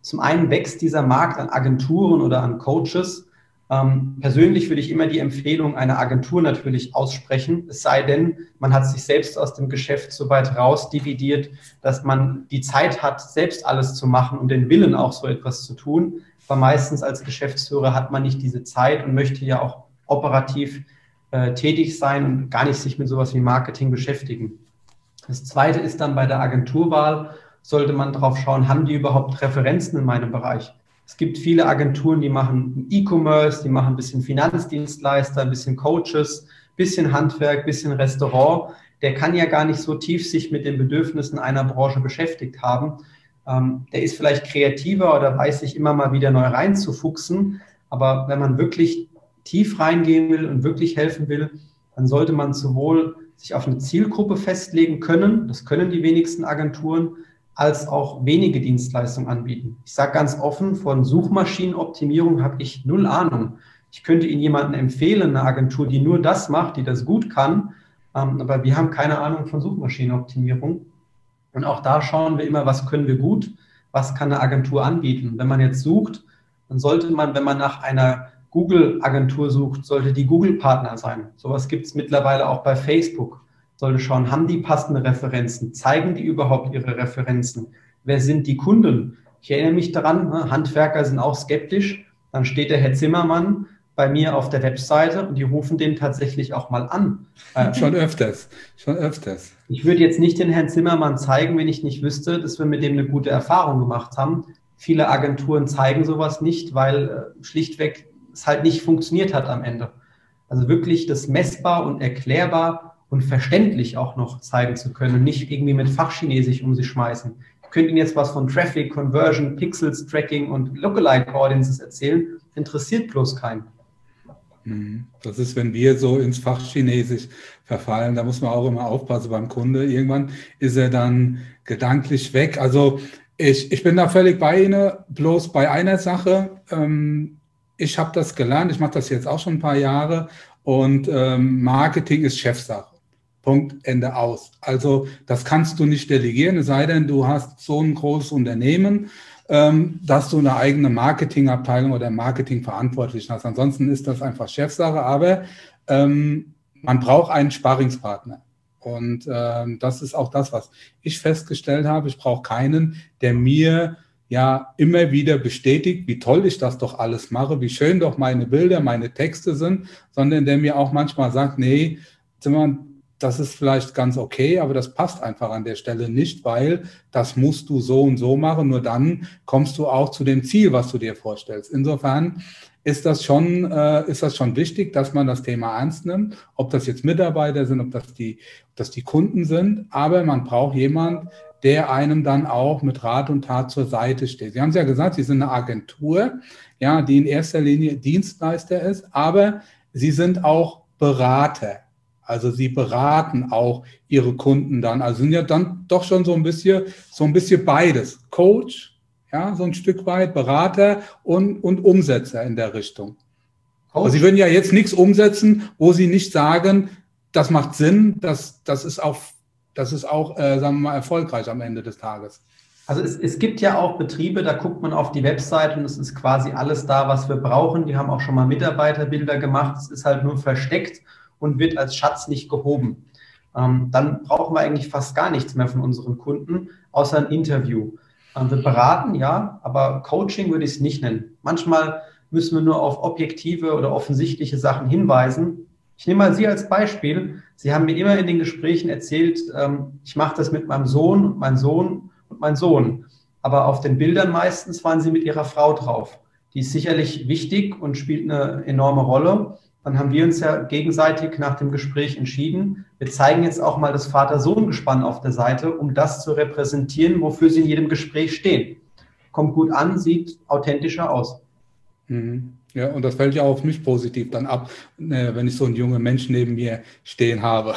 Zum einen wächst dieser Markt an Agenturen oder an Coaches. Persönlich würde ich immer die Empfehlung einer Agentur natürlich aussprechen, es sei denn, man hat sich selbst aus dem Geschäft so weit rausdividiert, dass man die Zeit hat, selbst alles zu machen und den Willen auch so etwas zu tun. Aber meistens als Geschäftsführer hat man nicht diese Zeit und möchte ja auch operativ tätig sein und gar nicht sich mit sowas wie Marketing beschäftigen. Das Zweite ist dann bei der Agenturwahl, sollte man drauf schauen, haben die überhaupt Referenzen in meinem Bereich? Es gibt viele Agenturen, die machen E-Commerce, die machen ein bisschen Finanzdienstleister, ein bisschen Coaches, ein bisschen Handwerk, ein bisschen Restaurant. Der kann ja gar nicht so tief sich mit den Bedürfnissen einer Branche beschäftigt haben. Der ist vielleicht kreativer oder weiß sich immer mal wieder neu reinzufuchsen. Aber wenn man wirklich tief reingehen will und wirklich helfen will, dann sollte man sowohl sich auf eine Zielgruppe festlegen können, das können die wenigsten Agenturen, als auch wenige Dienstleistungen anbieten. Ich sage ganz offen, von Suchmaschinenoptimierung habe ich null Ahnung. Ich könnte Ihnen jemanden empfehlen, eine Agentur, die nur das macht, die das gut kann, aber wir haben keine Ahnung von Suchmaschinenoptimierung. Und auch da schauen wir immer, was können wir gut, was kann eine Agentur anbieten. Wenn man jetzt sucht, dann sollte man, wenn man nach einer Google-Agentur sucht, sollte die Google-Partner sein. Sowas gibt es mittlerweile auch bei Facebook. Sollte schauen, haben die passende Referenzen? Zeigen die überhaupt ihre Referenzen? Wer sind die Kunden? Ich erinnere mich daran, Handwerker sind auch skeptisch. Dann steht der Herr Zimmermann bei mir auf der Webseite und die rufen den tatsächlich auch mal an. Schon öfters. Ich würde jetzt nicht den Herrn Zimmermann zeigen, wenn ich nicht wüsste, dass wir mit dem eine gute Erfahrung gemacht haben. Viele Agenturen zeigen sowas nicht, weil schlichtweg es halt nicht funktioniert hat am Ende. Also wirklich das messbar und erklärbar und verständlich auch noch zeigen zu können und nicht irgendwie mit Fachchinesisch um sich schmeißen. Ich könnte Ihnen jetzt was von Traffic, Conversion, Pixels, Tracking und Lookalike Audiences erzählen, interessiert bloß keinen. Das ist, wenn wir so ins Fachchinesisch verfallen, da muss man auch immer aufpassen beim Kunde. Irgendwann ist er dann gedanklich weg. Also ich bin da völlig bei Ihnen, bloß bei einer Sache. Ich habe das gelernt, ich mache das jetzt auch schon ein paar Jahre und Marketing ist Chefsache. Punkt, Ende aus. Also das kannst du nicht delegieren, es sei denn, du hast so ein großes Unternehmen, dass du eine eigene Marketingabteilung oder Marketingverantwortlichen hast. Ansonsten ist das einfach Chefsache, aber man braucht einen Sparringspartner. Und das ist auch das, was ich festgestellt habe. Ich brauche keinen, der mir ja immer wieder bestätigt, wie toll ich das doch alles mache, wie schön doch meine Bilder, meine Texte sind, sondern der mir auch manchmal sagt, nee, Zimmermann, das ist vielleicht ganz okay, aber das passt einfach an der Stelle nicht, weil das musst du so und so machen, nur dann kommst du auch zu dem Ziel, was du dir vorstellst. Insofern ist das schon wichtig, dass man das Thema ernst nimmt, ob das jetzt Mitarbeiter sind, ob das die Kunden sind, aber man braucht jemanden, der einem dann auch mit Rat und Tat zur Seite steht. Sie haben es ja gesagt, Sie sind eine Agentur, ja, die in erster Linie Dienstleister ist, aber Sie sind auch Berater. Also Sie beraten auch Ihre Kunden dann. Also sind ja dann doch schon so ein bisschen beides. Coach, ja, so ein Stück weit, Berater und Umsetzer in der Richtung. Aber Sie würden ja jetzt nichts umsetzen, wo Sie nicht sagen, das macht Sinn, das ist auch, sagen wir mal, erfolgreich am Ende des Tages. Also es gibt ja auch Betriebe, da guckt man auf die Website und es ist quasi alles da, was wir brauchen. Die haben auch schon mal Mitarbeiterbilder gemacht. Es ist halt nur versteckt und wird als Schatz nicht gehoben. Dann brauchen wir eigentlich fast gar nichts mehr von unseren Kunden, außer ein Interview. Wir beraten, ja, aber Coaching würde ich es nicht nennen. Manchmal müssen wir nur auf objektive oder offensichtliche Sachen hinweisen. Ich nehme mal Sie als Beispiel. Sie haben mir immer in den Gesprächen erzählt, ich mache das mit meinem Sohn und mein Sohn und mein Sohn. Aber auf den Bildern meistens waren Sie mit Ihrer Frau drauf. Die ist sicherlich wichtig und spielt eine enorme Rolle. Dann haben wir uns ja gegenseitig nach dem Gespräch entschieden, wir zeigen jetzt auch mal das Vater-Sohn-Gespann auf der Seite, um das zu repräsentieren, wofür sie in jedem Gespräch stehen. Kommt gut an, sieht authentischer aus. Ja, und das fällt ja auf mich positiv dann ab, wenn ich so einen jungen Menschen neben mir stehen habe.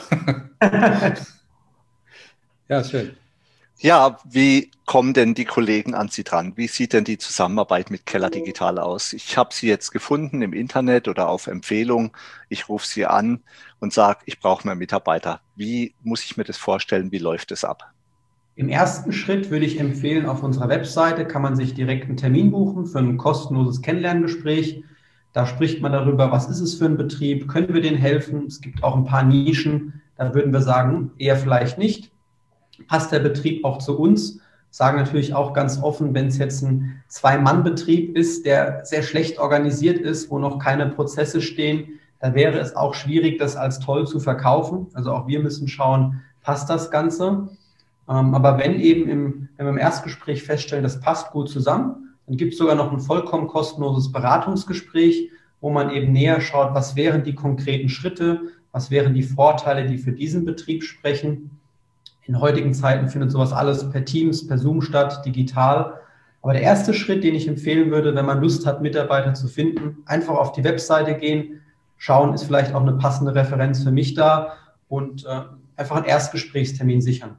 Ja, schön. Ja, wie kommen denn die Kollegen an Sie dran? Wie sieht denn die Zusammenarbeit mit Keller Digital aus? Ich habe Sie jetzt gefunden im Internet oder auf Empfehlung. Ich rufe Sie an und sage, ich brauche mehr Mitarbeiter. Wie muss ich mir das vorstellen? Wie läuft es ab? Im ersten Schritt würde ich empfehlen, auf unserer Webseite kann man sich direkt einen Termin buchen für ein kostenloses Kennenlerngespräch. Da spricht man darüber, was ist es für ein Betrieb, können wir denen helfen? Es gibt auch ein paar Nischen, da würden wir sagen, eher vielleicht nicht. Passt der Betrieb auch zu uns? Sagen natürlich auch ganz offen, wenn es jetzt ein Zwei-Mann-Betrieb ist, der sehr schlecht organisiert ist, wo noch keine Prozesse stehen, da wäre es auch schwierig, das als toll zu verkaufen. Also auch wir müssen schauen, passt das Ganze? Aber wenn wir im Erstgespräch feststellen, das passt gut zusammen, dann gibt es sogar noch ein vollkommen kostenloses Beratungsgespräch, wo man eben näher schaut, was wären die konkreten Schritte, was wären die Vorteile, die für diesen Betrieb sprechen. In heutigen Zeiten findet sowas alles per Teams, per Zoom statt, digital. Aber der erste Schritt, den ich empfehlen würde, wenn man Lust hat, Mitarbeiter zu finden, einfach auf die Webseite gehen, schauen, ist vielleicht auch eine passende Referenz für mich da und einfach einen Erstgesprächstermin sichern.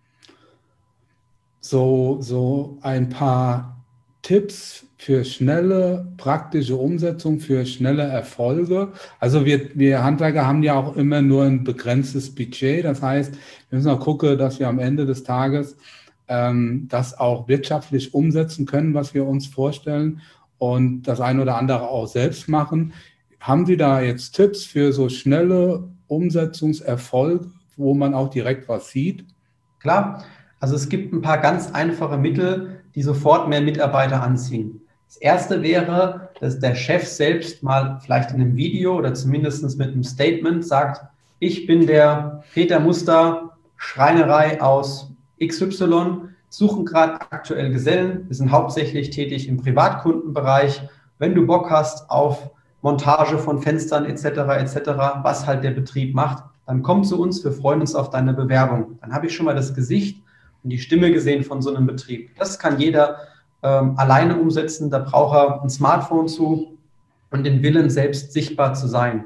So ein paar Tipps für schnelle, praktische Umsetzung, für schnelle Erfolge. Also wir Handwerker haben ja auch immer nur ein begrenztes Budget. Das heißt, wir müssen auch gucken, dass wir am Ende des Tages das auch wirtschaftlich umsetzen können, was wir uns vorstellen und das eine oder andere auch selbst machen. Haben Sie da jetzt Tipps für so schnelle Umsetzungserfolge, wo man auch direkt was sieht? Klar, also es gibt ein paar ganz einfache Mittel, die sofort mehr Mitarbeiter anziehen. Das erste wäre, dass der Chef selbst mal vielleicht in einem Video oder zumindest mit einem Statement sagt, ich bin der Peter Muster, Schreinerei aus XY, suchen gerade aktuell Gesellen, wir sind hauptsächlich tätig im Privatkundenbereich. Wenn du Bock hast auf Montage von Fenstern etc., was halt der Betrieb macht, dann komm zu uns, wir freuen uns auf deine Bewerbung. Dann habe ich schon mal das Gesicht und die Stimme gesehen von so einem Betrieb. Das kann jeder alleine umsetzen, da braucht er ein Smartphone zu und den Willen, selbst sichtbar zu sein.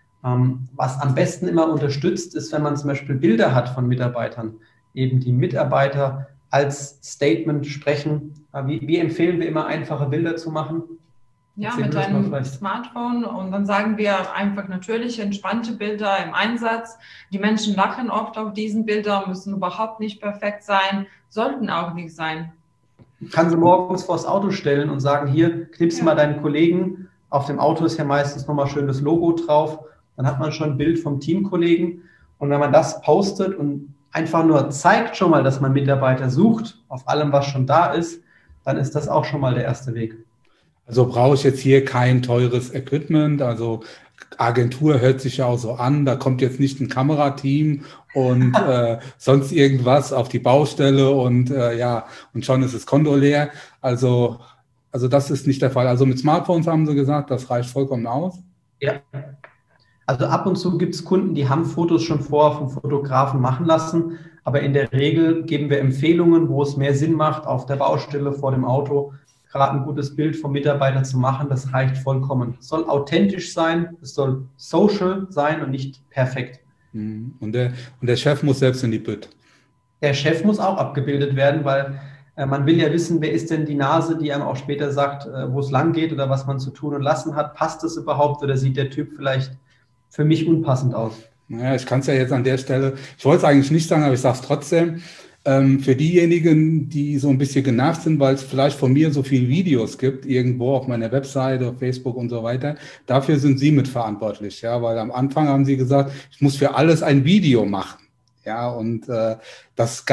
Was am besten immer unterstützt, ist, wenn man zum Beispiel Bilder hat von Mitarbeitern, eben die Mitarbeiter als Statement sprechen. Wie empfehlen wir immer, einfache Bilder zu machen? Ja, mit einem Smartphone und dann sagen wir einfach natürliche, entspannte Bilder im Einsatz. Die Menschen lachen oft auf diesen Bildern, müssen überhaupt nicht perfekt sein, sollten auch nicht sein. Kann sie morgens vors Auto stellen und sagen, hier, knips mal deinen Kollegen. Auf dem Auto ist ja meistens nochmal schön das Logo drauf. Dann hat man schon ein Bild vom Teamkollegen. Und wenn man das postet und einfach nur zeigt schon mal, dass man Mitarbeiter sucht, auf allem, was schon da ist, dann ist das auch schon mal der erste Weg. Also brauche ich jetzt hier kein teures Equipment, also Agentur hört sich ja auch so an, da kommt jetzt nicht ein Kamerateam und sonst irgendwas auf die Baustelle und und schon ist das Konto leer. Also das ist nicht der Fall. Also mit Smartphones haben Sie gesagt, das reicht vollkommen aus? Ja. Also ab und zu gibt es Kunden, die haben Fotos schon vorher vom Fotografen machen lassen, aber in der Regel geben wir Empfehlungen, wo es mehr Sinn macht, auf der Baustelle, vor dem Auto, gerade ein gutes Bild vom Mitarbeiter zu machen, das reicht vollkommen. Es soll authentisch sein, es soll social sein und nicht perfekt. Und der Chef muss selbst in die Bütt. Der Chef muss auch abgebildet werden, weil man will ja wissen, wer ist denn die Nase, die einem auch später sagt, wo es lang geht oder was man zu tun und lassen hat. Passt das überhaupt oder sieht der Typ vielleicht für mich unpassend aus? Naja, ich kann es ja jetzt an der Stelle, ich wollte es eigentlich nicht sagen, aber ich sage es trotzdem. Für diejenigen, die so ein bisschen genervt sind, weil es vielleicht von mir so viele Videos gibt, irgendwo auf meiner Webseite, auf Facebook und so weiter, dafür sind Sie mitverantwortlich, ja, weil am Anfang haben Sie gesagt, ich muss für alles ein Video machen, ja, und das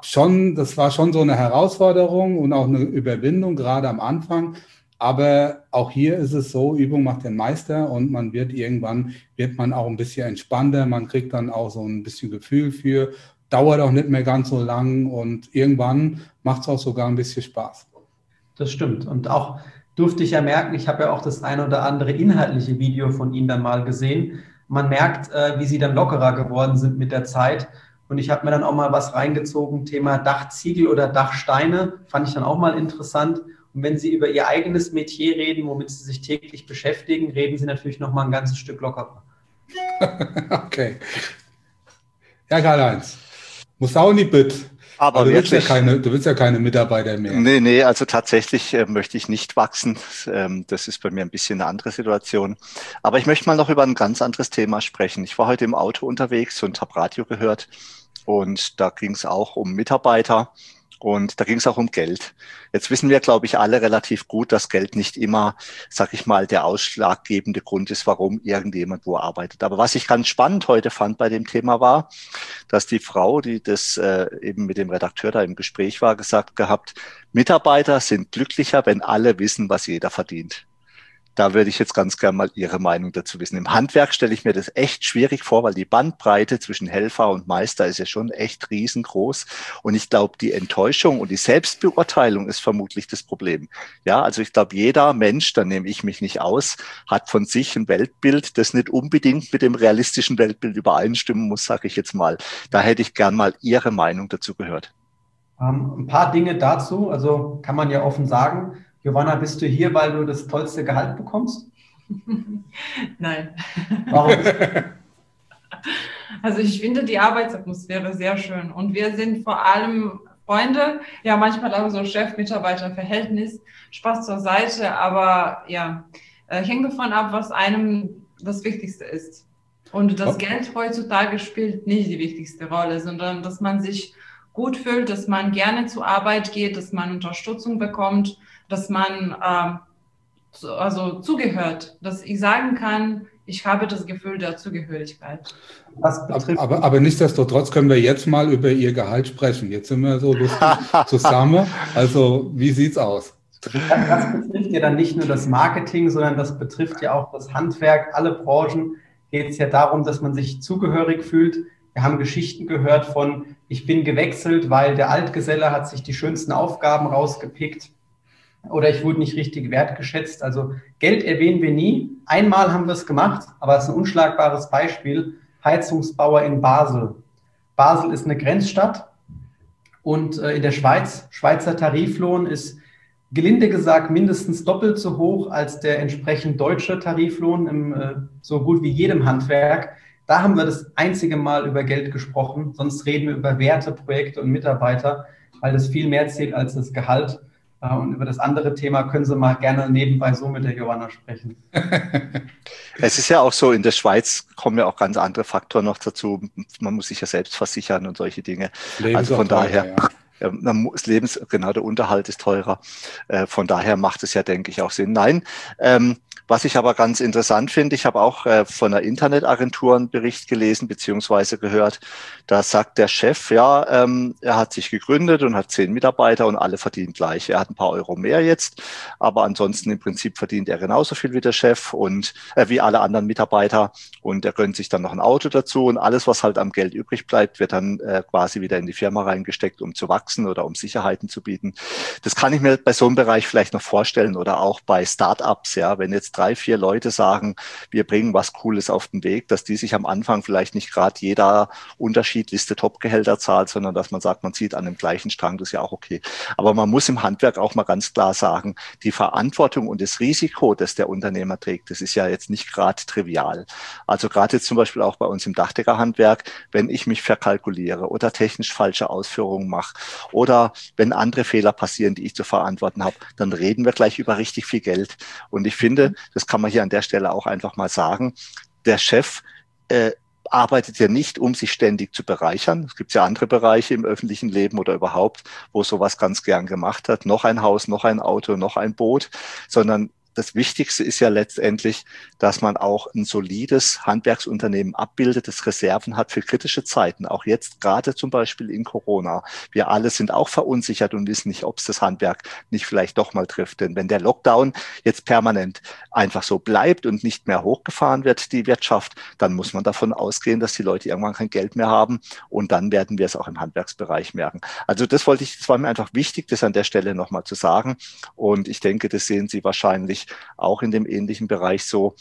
war schon so eine Herausforderung und auch eine Überwindung, gerade am Anfang, aber auch hier ist es so, Übung macht den Meister und irgendwann wird man auch ein bisschen entspannter, man kriegt dann auch so ein bisschen Gefühl für, dauert auch nicht mehr ganz so lang und irgendwann macht es auch sogar ein bisschen Spaß. Das stimmt. Und auch durfte ich ja merken, ich habe ja auch das ein oder andere inhaltliche Video von Ihnen dann mal gesehen. Man merkt, wie Sie dann lockerer geworden sind mit der Zeit. Und ich habe mir dann auch mal was reingezogen, Thema Dachziegel oder Dachsteine, fand ich dann auch mal interessant. Und wenn Sie über Ihr eigenes Metier reden, womit Sie sich täglich beschäftigen, reden Sie natürlich noch mal ein ganzes Stück lockerer. Okay. Ja, Karl-Heinz. Muss auch in die Bütt. Aber du wirklich, willst ja keine Mitarbeiter mehr. Nee, also tatsächlich möchte ich nicht wachsen. Das ist bei mir ein bisschen eine andere Situation. Aber ich möchte mal noch über ein ganz anderes Thema sprechen. Ich war heute im Auto unterwegs und habe Radio gehört. und da ging es auch um Mitarbeiter. Und da ging es auch um Geld. Jetzt wissen wir, glaube ich, alle relativ gut, dass Geld nicht immer, sag ich mal, der ausschlaggebende Grund ist, warum irgendjemand wo arbeitet. Aber was ich ganz spannend heute fand bei dem Thema war, dass die Frau, die das eben mit dem Redakteur da im Gespräch war, gesagt gehabt, Mitarbeiter sind glücklicher, wenn alle wissen, was jeder verdient. Da würde ich jetzt ganz gerne mal Ihre Meinung dazu wissen. Im Handwerk stelle ich mir das echt schwierig vor, weil die Bandbreite zwischen Helfer und Meister ist ja schon echt riesengroß. Und ich glaube, die Enttäuschung und die Selbstbeurteilung ist vermutlich das Problem. Ja, also ich glaube, jeder Mensch, da nehme ich mich nicht aus, hat von sich ein Weltbild, das nicht unbedingt mit dem realistischen Weltbild übereinstimmen muss, sage ich jetzt mal. Da hätte ich gern mal Ihre Meinung dazu gehört. Ein paar Dinge dazu, also kann man ja offen sagen. Giovanna, bist du hier, weil du das tollste Gehalt bekommst? Nein. Warum? Also ich finde die Arbeitsatmosphäre sehr schön und wir sind vor allem Freunde, ja manchmal auch so Chef-Mitarbeiter-Verhältnis, Spaß zur Seite, aber ja, hängt davon ab, was einem das Wichtigste ist. Und das Geld heutzutage spielt nicht die wichtigste Rolle, sondern dass man sich gut fühlt, dass man gerne zur Arbeit geht, dass man Unterstützung bekommt, dass man also zugehört, dass ich sagen kann, ich habe das Gefühl der Zugehörigkeit. Aber nichtsdestotrotz können wir jetzt mal über Ihr Gehalt sprechen. Jetzt sind wir so lustig zusammen. Also wie sieht's aus? Das betrifft ja dann nicht nur das Marketing, sondern das betrifft ja auch das Handwerk. Alle Branchen geht es ja darum, dass man sich zugehörig fühlt. Wir haben Geschichten gehört von, ich bin gewechselt, weil der Altgeselle hat sich die schönsten Aufgaben rausgepickt. Oder ich wurde nicht richtig wertgeschätzt. Also Geld erwähnen wir nie. Einmal haben wir es gemacht, aber es ist ein unschlagbares Beispiel. Heizungsbauer in Basel. Basel ist eine Grenzstadt und in der Schweiz, Schweizer Tariflohn ist gelinde gesagt mindestens doppelt so hoch als der entsprechend deutsche Tariflohn im so gut wie jedem Handwerk. Da haben wir das einzige Mal über Geld gesprochen. Sonst reden wir über Werte, Projekte und Mitarbeiter, weil das viel mehr zählt als das Gehalt. Und über das andere Thema können Sie mal gerne nebenbei so mit der Giovanna sprechen. Es ist ja auch so, in der Schweiz kommen ja auch ganz andere Faktoren noch dazu. Man muss sich ja selbst versichern und solche Dinge. Also von daher, genau, der Unterhalt ist teurer. Von daher macht es ja, denke ich, auch Sinn. Nein, was ich aber ganz interessant finde, ich habe auch von einer Internetagentur einen Bericht gelesen bzw. gehört, da sagt der Chef, ja, er hat sich gegründet und hat 10 Mitarbeiter und alle verdienen gleich. Er hat ein paar Euro mehr jetzt, aber ansonsten im Prinzip verdient er genauso viel wie der Chef und wie alle anderen Mitarbeiter und er gönnt sich dann noch ein Auto dazu und alles, was halt am Geld übrig bleibt, wird dann quasi wieder in die Firma reingesteckt, um zu wachsen oder um Sicherheiten zu bieten. Das kann ich mir bei so einem Bereich vielleicht noch vorstellen oder auch bei Startups, ja, wenn jetzt 3, 4 Leute sagen, wir bringen was Cooles auf den Weg, dass die sich am Anfang vielleicht nicht gerade jeder unterschiedlichste Topgehälter zahlt, sondern dass man sagt, man zieht an dem gleichen Strang, das ist ja auch okay. Aber man muss im Handwerk auch mal ganz klar sagen, die Verantwortung und das Risiko, das der Unternehmer trägt, das ist ja jetzt nicht gerade trivial. Also gerade jetzt zum Beispiel auch bei uns im Dachdeckerhandwerk, wenn ich mich verkalkuliere oder technisch falsche Ausführungen mache oder wenn andere Fehler passieren, die ich zu verantworten habe, dann reden wir gleich über richtig viel Geld. Und ich finde, das kann man hier an der Stelle auch einfach mal sagen, der Chef arbeitet ja nicht, um sich ständig zu bereichern. Es gibt ja andere Bereiche im öffentlichen Leben oder überhaupt, wo sowas ganz gern gemacht hat. Noch ein Haus, noch ein Auto, noch ein Boot, sondern das Wichtigste ist ja letztendlich, dass man auch ein solides Handwerksunternehmen abbildet, das Reserven hat für kritische Zeiten. Auch jetzt gerade zum Beispiel in Corona. Wir alle sind auch verunsichert und wissen nicht, ob es das Handwerk nicht vielleicht doch mal trifft. Denn wenn der Lockdown jetzt permanent einfach so bleibt und nicht mehr hochgefahren wird, die Wirtschaft, dann muss man davon ausgehen, dass die Leute irgendwann kein Geld mehr haben. Und dann werden wir es auch im Handwerksbereich merken. Also das war mir einfach wichtig, das an der Stelle nochmal zu sagen. Und ich denke, das sehen Sie wahrscheinlich auch in dem ähnlichen Bereich so.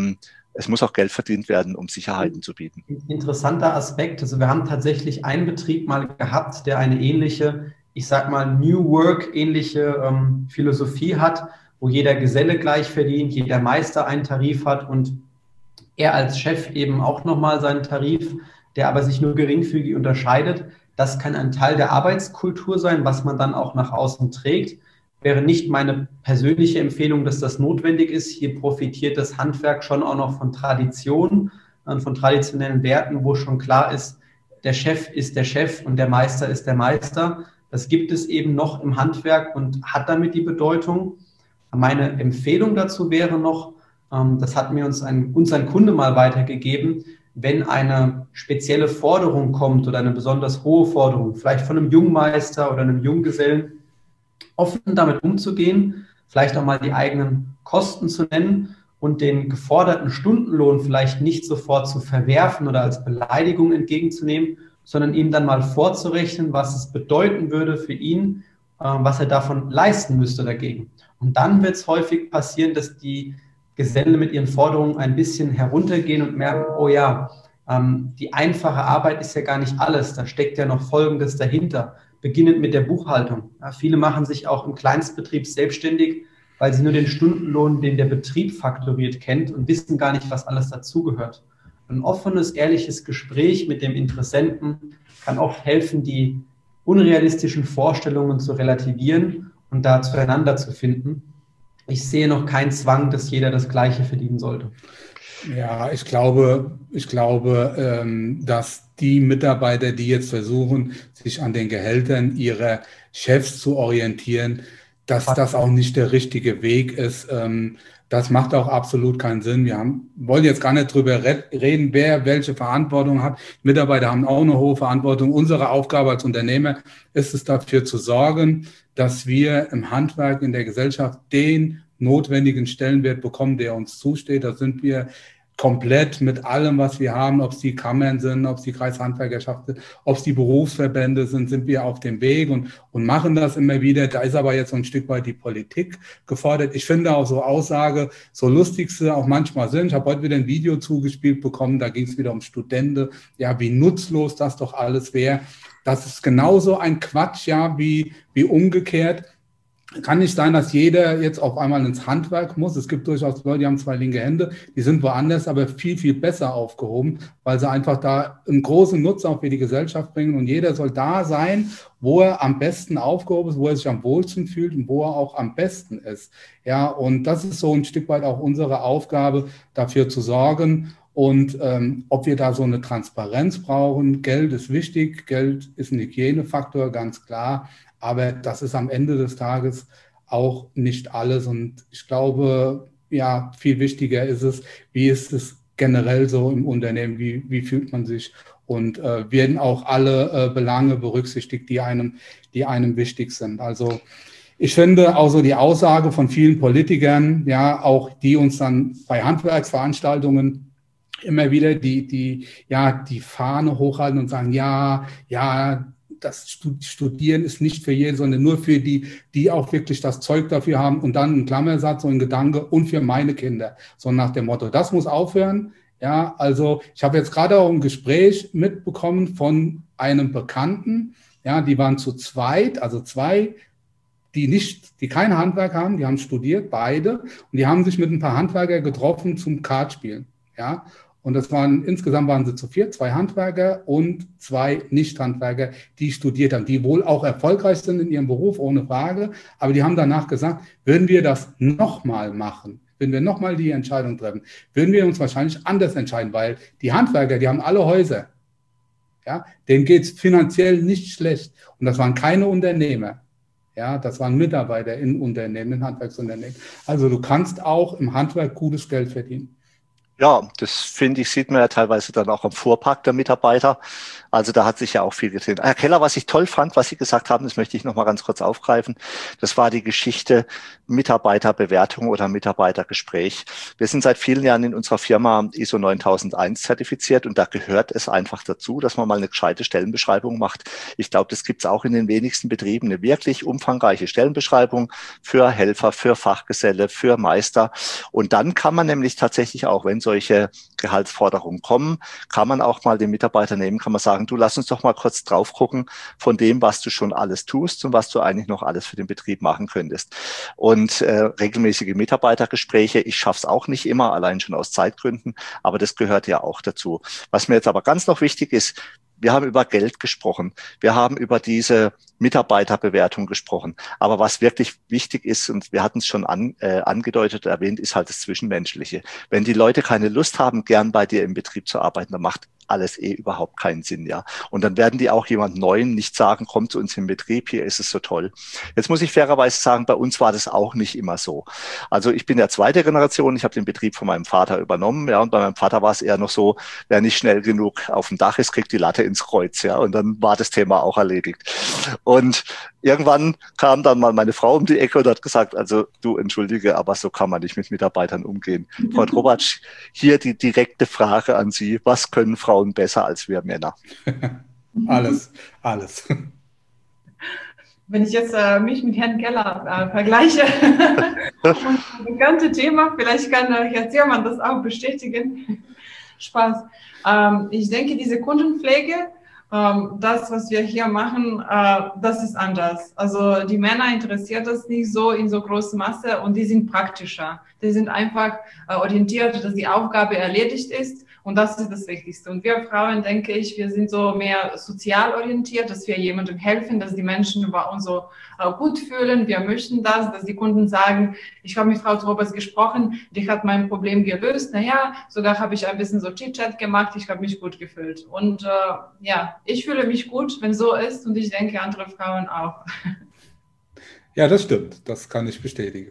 Es muss auch Geld verdient werden, um Sicherheiten zu bieten. Interessanter Aspekt. Also wir haben tatsächlich einen Betrieb mal gehabt, der eine ähnliche, ich sag mal New Work ähnliche Philosophie hat, wo jeder Geselle gleich verdient, jeder Meister einen Tarif hat und er als Chef eben auch nochmal seinen Tarif, der aber sich nur geringfügig unterscheidet. Das kann ein Teil der Arbeitskultur sein, was man dann auch nach außen trägt. Wäre nicht meine persönliche Empfehlung, dass das notwendig ist. Hier profitiert das Handwerk schon auch noch von Tradition, von traditionellen Werten, wo schon klar ist, der Chef ist der Chef und der Meister ist der Meister. Das gibt es eben noch im Handwerk und hat damit die Bedeutung. Meine Empfehlung dazu wäre noch, das hat mir uns ein Kunde mal weitergegeben, wenn eine spezielle Forderung kommt oder eine besonders hohe Forderung, vielleicht von einem Jungmeister oder einem Junggesellen, offen damit umzugehen, vielleicht auch mal die eigenen Kosten zu nennen und den geforderten Stundenlohn vielleicht nicht sofort zu verwerfen oder als Beleidigung entgegenzunehmen, sondern ihm dann mal vorzurechnen, was es bedeuten würde für ihn, was er davon leisten müsste dagegen. Und dann wird es häufig passieren, dass die Gesellen mit ihren Forderungen ein bisschen heruntergehen und merken, oh ja, die einfache Arbeit ist ja gar nicht alles, da steckt ja noch Folgendes dahinter, beginnend mit der Buchhaltung. Ja, viele machen sich auch im Kleinstbetrieb selbstständig, weil sie nur den Stundenlohn, den der Betrieb fakturiert, kennt und wissen gar nicht, was alles dazugehört. Ein offenes, ehrliches Gespräch mit dem Interessenten kann oft helfen, die unrealistischen Vorstellungen zu relativieren und da zueinander zu finden. Ich sehe noch keinen Zwang, dass jeder das Gleiche verdienen sollte. Ja, ich glaube, dass die Mitarbeiter, die jetzt versuchen, sich an den Gehältern ihrer Chefs zu orientieren, dass das auch nicht der richtige Weg ist. Das macht auch absolut keinen Sinn. Wollen jetzt gar nicht drüber reden, wer welche Verantwortung hat. Mitarbeiter haben auch eine hohe Verantwortung. Unsere Aufgabe als Unternehmer ist es, dafür zu sorgen, dass wir im Handwerk, in der Gesellschaft den notwendigen Stellenwert bekommen, der uns zusteht. Da sind wir komplett mit allem, was wir haben, ob es die Kammern sind, ob es die Kreishandwerkerschaft sind, ob es die Berufsverbände sind wir auf dem Weg und machen das immer wieder. Da ist aber jetzt so ein Stück weit die Politik gefordert. Ich finde auch so Aussage, so lustig sie auch manchmal sind. Ich habe heute wieder ein Video zugespielt bekommen, da ging es wieder um Studenten, ja, wie nutzlos das doch alles wäre. Das ist genauso ein Quatsch, ja, wie umgekehrt. Kann nicht sein, dass jeder jetzt auf einmal ins Handwerk muss. Es gibt durchaus Leute, die haben 2 linke Hände, die sind woanders, aber viel, viel besser aufgehoben, weil sie einfach da einen großen Nutzen auch für die Gesellschaft bringen. Und jeder soll da sein, wo er am besten aufgehoben ist, wo er sich am wohlsten fühlt und wo er auch am besten ist. Ja, und das ist so ein Stück weit auch unsere Aufgabe, dafür zu sorgen. Und ob wir da so eine Transparenz brauchen, Geld ist wichtig, Geld ist ein Hygienefaktor, ganz klar. Aber das ist am Ende des Tages auch nicht alles. Und ich glaube, ja, viel wichtiger ist es, wie ist es generell so im Unternehmen, wie fühlt man sich und werden auch alle Belange berücksichtigt, die einem wichtig sind. Also ich finde auch so die Aussage von vielen Politikern, ja, auch die uns dann bei Handwerksveranstaltungen immer wieder die Fahne hochhalten und sagen, ja, das Studieren ist nicht für jeden, sondern nur für die auch wirklich das Zeug dafür haben und dann ein Klammersatz, so ein Gedanke und für meine Kinder. So nach dem Motto, das muss aufhören. Ja, also ich habe jetzt gerade auch ein Gespräch mitbekommen von einem Bekannten, ja, die waren zu zweit, also 2, die kein Handwerk haben, die haben studiert, beide, und die haben sich mit ein paar Handwerker getroffen zum Kartspielen. Ja, und insgesamt waren sie zu 4, 2 Handwerker und 2 Nicht-Handwerker, die studiert haben, die wohl auch erfolgreich sind in ihrem Beruf, ohne Frage. Aber die haben danach gesagt, würden wir das nochmal machen, würden wir nochmal die Entscheidung treffen, würden wir uns wahrscheinlich anders entscheiden, weil die Handwerker, die haben alle Häuser. Ja, denen geht es finanziell nicht schlecht. Und das waren keine Unternehmer. Ja, das waren Mitarbeiter in Unternehmen, in Handwerksunternehmen. Also du kannst auch im Handwerk gutes Geld verdienen. Ja, das finde ich, sieht man ja teilweise dann auch am Fuhrpark der Mitarbeiter. Also da hat sich ja auch viel getan. Herr Keller, was ich toll fand, was Sie gesagt haben, das möchte ich noch mal ganz kurz aufgreifen. Das war die Geschichte Mitarbeiterbewertung oder Mitarbeitergespräch. Wir sind seit vielen Jahren in unserer Firma ISO 9001 zertifiziert und da gehört es einfach dazu, dass man mal eine gescheite Stellenbeschreibung macht. Ich glaube, das gibt es auch in den wenigsten Betrieben, eine wirklich umfangreiche Stellenbeschreibung für Helfer, für Fachgeselle, für Meister. Und dann kann man nämlich tatsächlich auch, wenn solche Gehaltsforderungen kommen, kann man auch mal den Mitarbeiter nehmen, kann man sagen, du lass uns doch mal kurz drauf gucken von dem, was du schon alles tust und was du eigentlich noch alles für den Betrieb machen könntest. Und regelmäßige Mitarbeitergespräche, ich schaffe es auch nicht immer, allein schon aus Zeitgründen, aber das gehört ja auch dazu. Was mir jetzt aber ganz noch wichtig ist, wir haben über Geld gesprochen. Wir haben über diese Mitarbeiterbewertung gesprochen. Aber was wirklich wichtig ist, und wir hatten es schon angedeutet, erwähnt, ist halt das Zwischenmenschliche. Wenn die Leute keine Lust haben, gern bei dir im Betrieb zu arbeiten, dann macht alles überhaupt keinen Sinn, ja. Und dann werden die auch jemand Neuen nicht sagen, komm zu uns im Betrieb, hier ist es so toll. Jetzt muss ich fairerweise sagen, bei uns war das auch nicht immer so. Also ich bin der zweite Generation, ich habe den Betrieb von meinem Vater übernommen, ja, und bei meinem Vater war es eher noch so, wer nicht schnell genug auf dem Dach ist, kriegt die Latte ins Kreuz, ja, und dann war das Thema auch erledigt. Und irgendwann kam dann mal meine Frau um die Ecke und hat gesagt, also du entschuldige, aber so kann man nicht mit Mitarbeitern umgehen. Frau Drobatsch, hier die direkte Frage an Sie, was können Frauen besser als wir Männer? Alles. Wenn ich jetzt mich mit Herrn Keller vergleiche und das ganze Thema, vielleicht kann Herr Ziermann das auch bestätigen. Spaß. Ich denke, diese Kundenpflege, das, was wir hier machen, das ist anders. Also die Männer interessiert das nicht so in so großer Masse und die sind praktischer. Die sind einfach orientiert, dass die Aufgabe erledigt ist. Und das ist das Wichtigste. Und wir Frauen, denke ich, wir sind so mehr sozial orientiert, dass wir jemandem helfen, dass die Menschen über uns so gut fühlen. Wir möchten das, dass die Kunden sagen, ich habe mit Frau Drobatsch gesprochen, die hat mein Problem gelöst. Naja, sogar habe ich ein bisschen so Chit-Chat gemacht, ich habe mich gut gefühlt. Und ja, ich fühle mich gut, wenn so ist und ich denke, andere Frauen auch. Ja, das stimmt. Das kann ich bestätigen.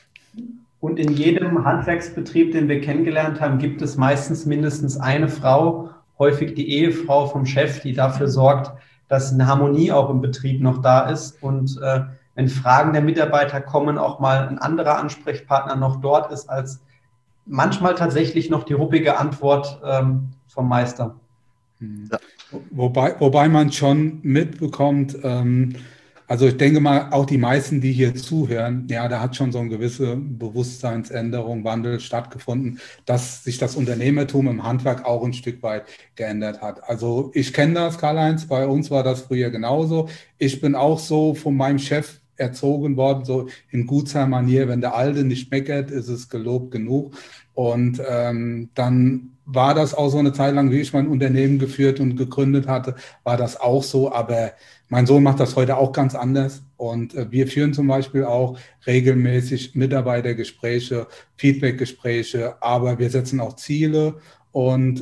Und in jedem Handwerksbetrieb, den wir kennengelernt haben, gibt es meistens mindestens eine Frau, häufig die Ehefrau vom Chef, die dafür sorgt, dass eine Harmonie auch im Betrieb noch da ist. Und wenn Fragen der Mitarbeiter kommen, auch mal ein anderer Ansprechpartner noch dort ist, als manchmal tatsächlich noch die ruppige Antwort vom Meister. Ja. Wobei man schon mitbekommt, also ich denke mal, auch die meisten, die hier zuhören, ja, da hat schon so eine gewisse Bewusstseinsänderung, Wandel stattgefunden, dass sich das Unternehmertum im Handwerk auch ein Stück weit geändert hat. Also ich kenne das, Karl-Heinz, bei uns war das früher genauso. Ich bin auch so von meinem Chef erzogen worden, so in guter Manier, wenn der Alte nicht meckert, ist es gelobt genug. Und dann war das auch so eine Zeit lang, wie ich mein Unternehmen geführt und gegründet hatte, war das auch so. Aber mein Sohn macht das heute auch ganz anders. Und wir führen zum Beispiel auch regelmäßig Mitarbeitergespräche, Feedbackgespräche, aber wir setzen auch Ziele und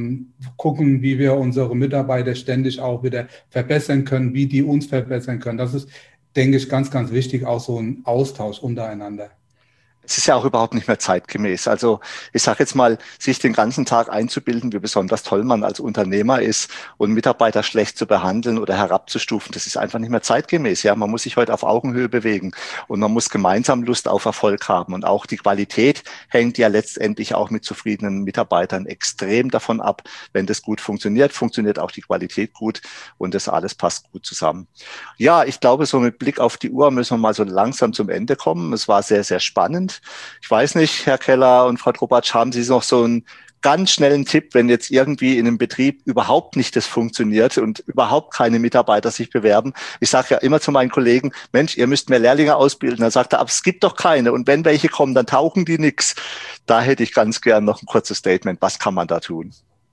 gucken, wie wir unsere Mitarbeiter ständig auch wieder verbessern können, wie die uns verbessern können. Das ist, denke ich, ganz, ganz wichtig, auch so ein Austausch untereinander. Es ist ja auch überhaupt nicht mehr zeitgemäß. Also ich sage jetzt mal, sich den ganzen Tag einzubilden, wie besonders toll man als Unternehmer ist und Mitarbeiter schlecht zu behandeln oder herabzustufen, das ist einfach nicht mehr zeitgemäß. Ja, man muss sich heute auf Augenhöhe bewegen und man muss gemeinsam Lust auf Erfolg haben. Und auch die Qualität hängt ja letztendlich auch mit zufriedenen Mitarbeitern extrem davon ab. Wenn das gut funktioniert, funktioniert auch die Qualität gut und das alles passt gut zusammen. Ja, ich glaube, so mit Blick auf die Uhr müssen wir mal so langsam zum Ende kommen. Es war sehr, sehr spannend. Ich weiß nicht, Herr Keller und Frau Drobatsch, haben Sie noch so einen ganz schnellen Tipp, wenn jetzt irgendwie in einem Betrieb überhaupt nicht das funktioniert und überhaupt keine Mitarbeiter sich bewerben? Ich sage ja immer zu meinen Kollegen, Mensch, ihr müsst mehr Lehrlinge ausbilden. Dann sagt er, aber es gibt doch keine. Und wenn welche kommen, dann tauchen die nix. Da hätte ich ganz gern noch ein kurzes Statement. Was kann man da tun?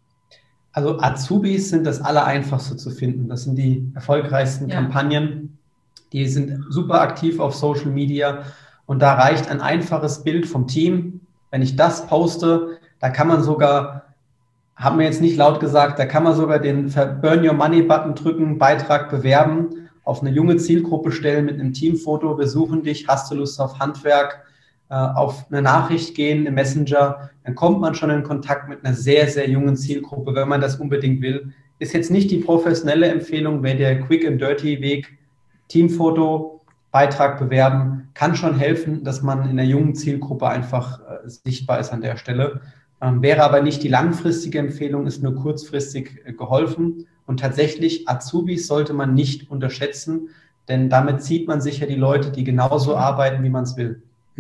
Also Azubis sind das Allereinfachste zu finden. Das sind die erfolgreichsten Kampagnen. Die sind super aktiv auf Social Media. Und da reicht ein einfaches Bild vom Team. Wenn ich das poste, da kann man sogar, haben wir jetzt nicht laut gesagt, da kann man sogar den Burn Your Money Button drücken, Beitrag bewerben, auf eine junge Zielgruppe stellen mit einem Teamfoto, wir suchen dich, hast du Lust auf Handwerk, auf eine Nachricht gehen im Messenger, dann kommt man schon in Kontakt mit einer sehr, sehr jungen Zielgruppe, wenn man das unbedingt will. Ist jetzt nicht die professionelle Empfehlung, wäre der Quick and Dirty Weg, Teamfoto, Beitrag bewerben, kann schon helfen, dass man in der jungen Zielgruppe einfach sichtbar ist an der Stelle. Wäre aber nicht die langfristige Empfehlung, ist nur kurzfristig geholfen. Und tatsächlich, Azubis sollte man nicht unterschätzen, denn damit zieht man sicher die Leute, die genauso arbeiten, wie man es will.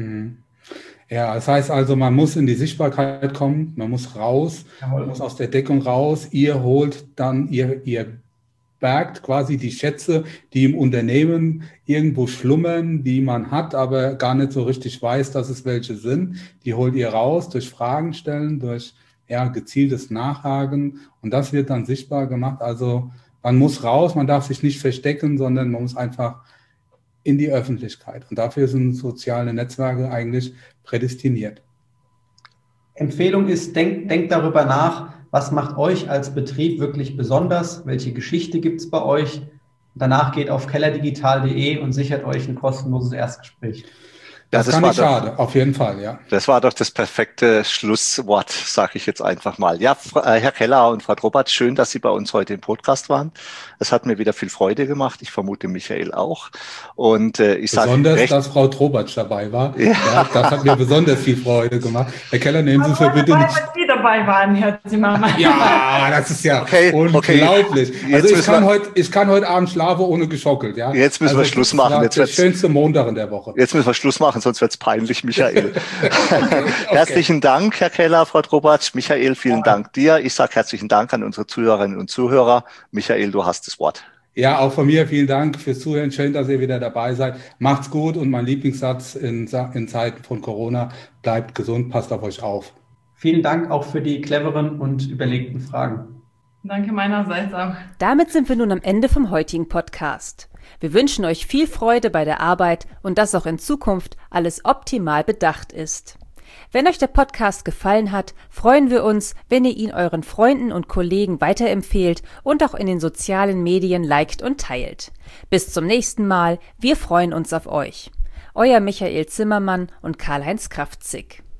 Ja, das heißt also, man muss in die Sichtbarkeit kommen, man muss raus, man muss aus der Deckung raus. Ihr holt dann, ihr bergt quasi die Schätze, die im Unternehmen irgendwo schlummern, die man hat, aber gar nicht so richtig weiß, dass es welche sind. Die holt ihr raus durch Fragen stellen, durch gezieltes Nachhaken und das wird dann sichtbar gemacht. Also man muss raus, man darf sich nicht verstecken, sondern man muss einfach in die Öffentlichkeit. Und dafür sind soziale Netzwerke eigentlich prädestiniert. Empfehlung ist, denkt darüber nach, was macht euch als Betrieb wirklich besonders? Welche Geschichte gibt es bei euch? Danach geht auf kellerdigital.de und sichert euch ein kostenloses Erstgespräch. Das kann nicht schade, auf jeden Fall, ja. Das war doch das perfekte Schlusswort, sage ich jetzt einfach mal. Ja, Herr Keller und Frau Drobatz, schön, dass Sie bei uns heute im Podcast waren. Es hat mir wieder viel Freude gemacht. Ich vermute, Michael auch. Und ich sage besonders, dass Frau Drobatz dabei war. Ja. Ja, das hat mir besonders viel Freude gemacht. Herr Keller, nehmen Sie für bitte nicht. Wenn Sie dabei waren, Herr Zimmermann. Ja, das ist ja unglaublich. Also ich kann heute Abend schlafen ohne geschockelt. Ja? Jetzt müssen wir Schluss machen. Jetzt der schönste Montag in der Woche. Jetzt müssen wir Schluss machen, sonst wird's peinlich, Michael. Okay. Herzlichen Dank, Herr Keller, Frau Drobatz. Michael, vielen Dank dir. Ich sage herzlichen Dank an unsere Zuhörerinnen und Zuhörer. Michael, du hast das Wort. Ja, auch von mir vielen Dank fürs Zuhören. Schön, dass ihr wieder dabei seid. Macht's gut und mein Lieblingssatz in Zeiten von Corona, bleibt gesund, passt auf euch auf. Vielen Dank auch für die cleveren und überlegten Fragen. Danke meinerseits auch. Damit sind wir nun am Ende vom heutigen Podcast. Wir wünschen euch viel Freude bei der Arbeit und dass auch in Zukunft alles optimal bedacht ist. Wenn euch der Podcast gefallen hat, freuen wir uns, wenn ihr ihn euren Freunden und Kollegen weiterempfehlt und auch in den sozialen Medien liked und teilt. Bis zum nächsten Mal, wir freuen uns auf euch. Euer Michael Zimmermann und Karl-Heinz Kraftzig.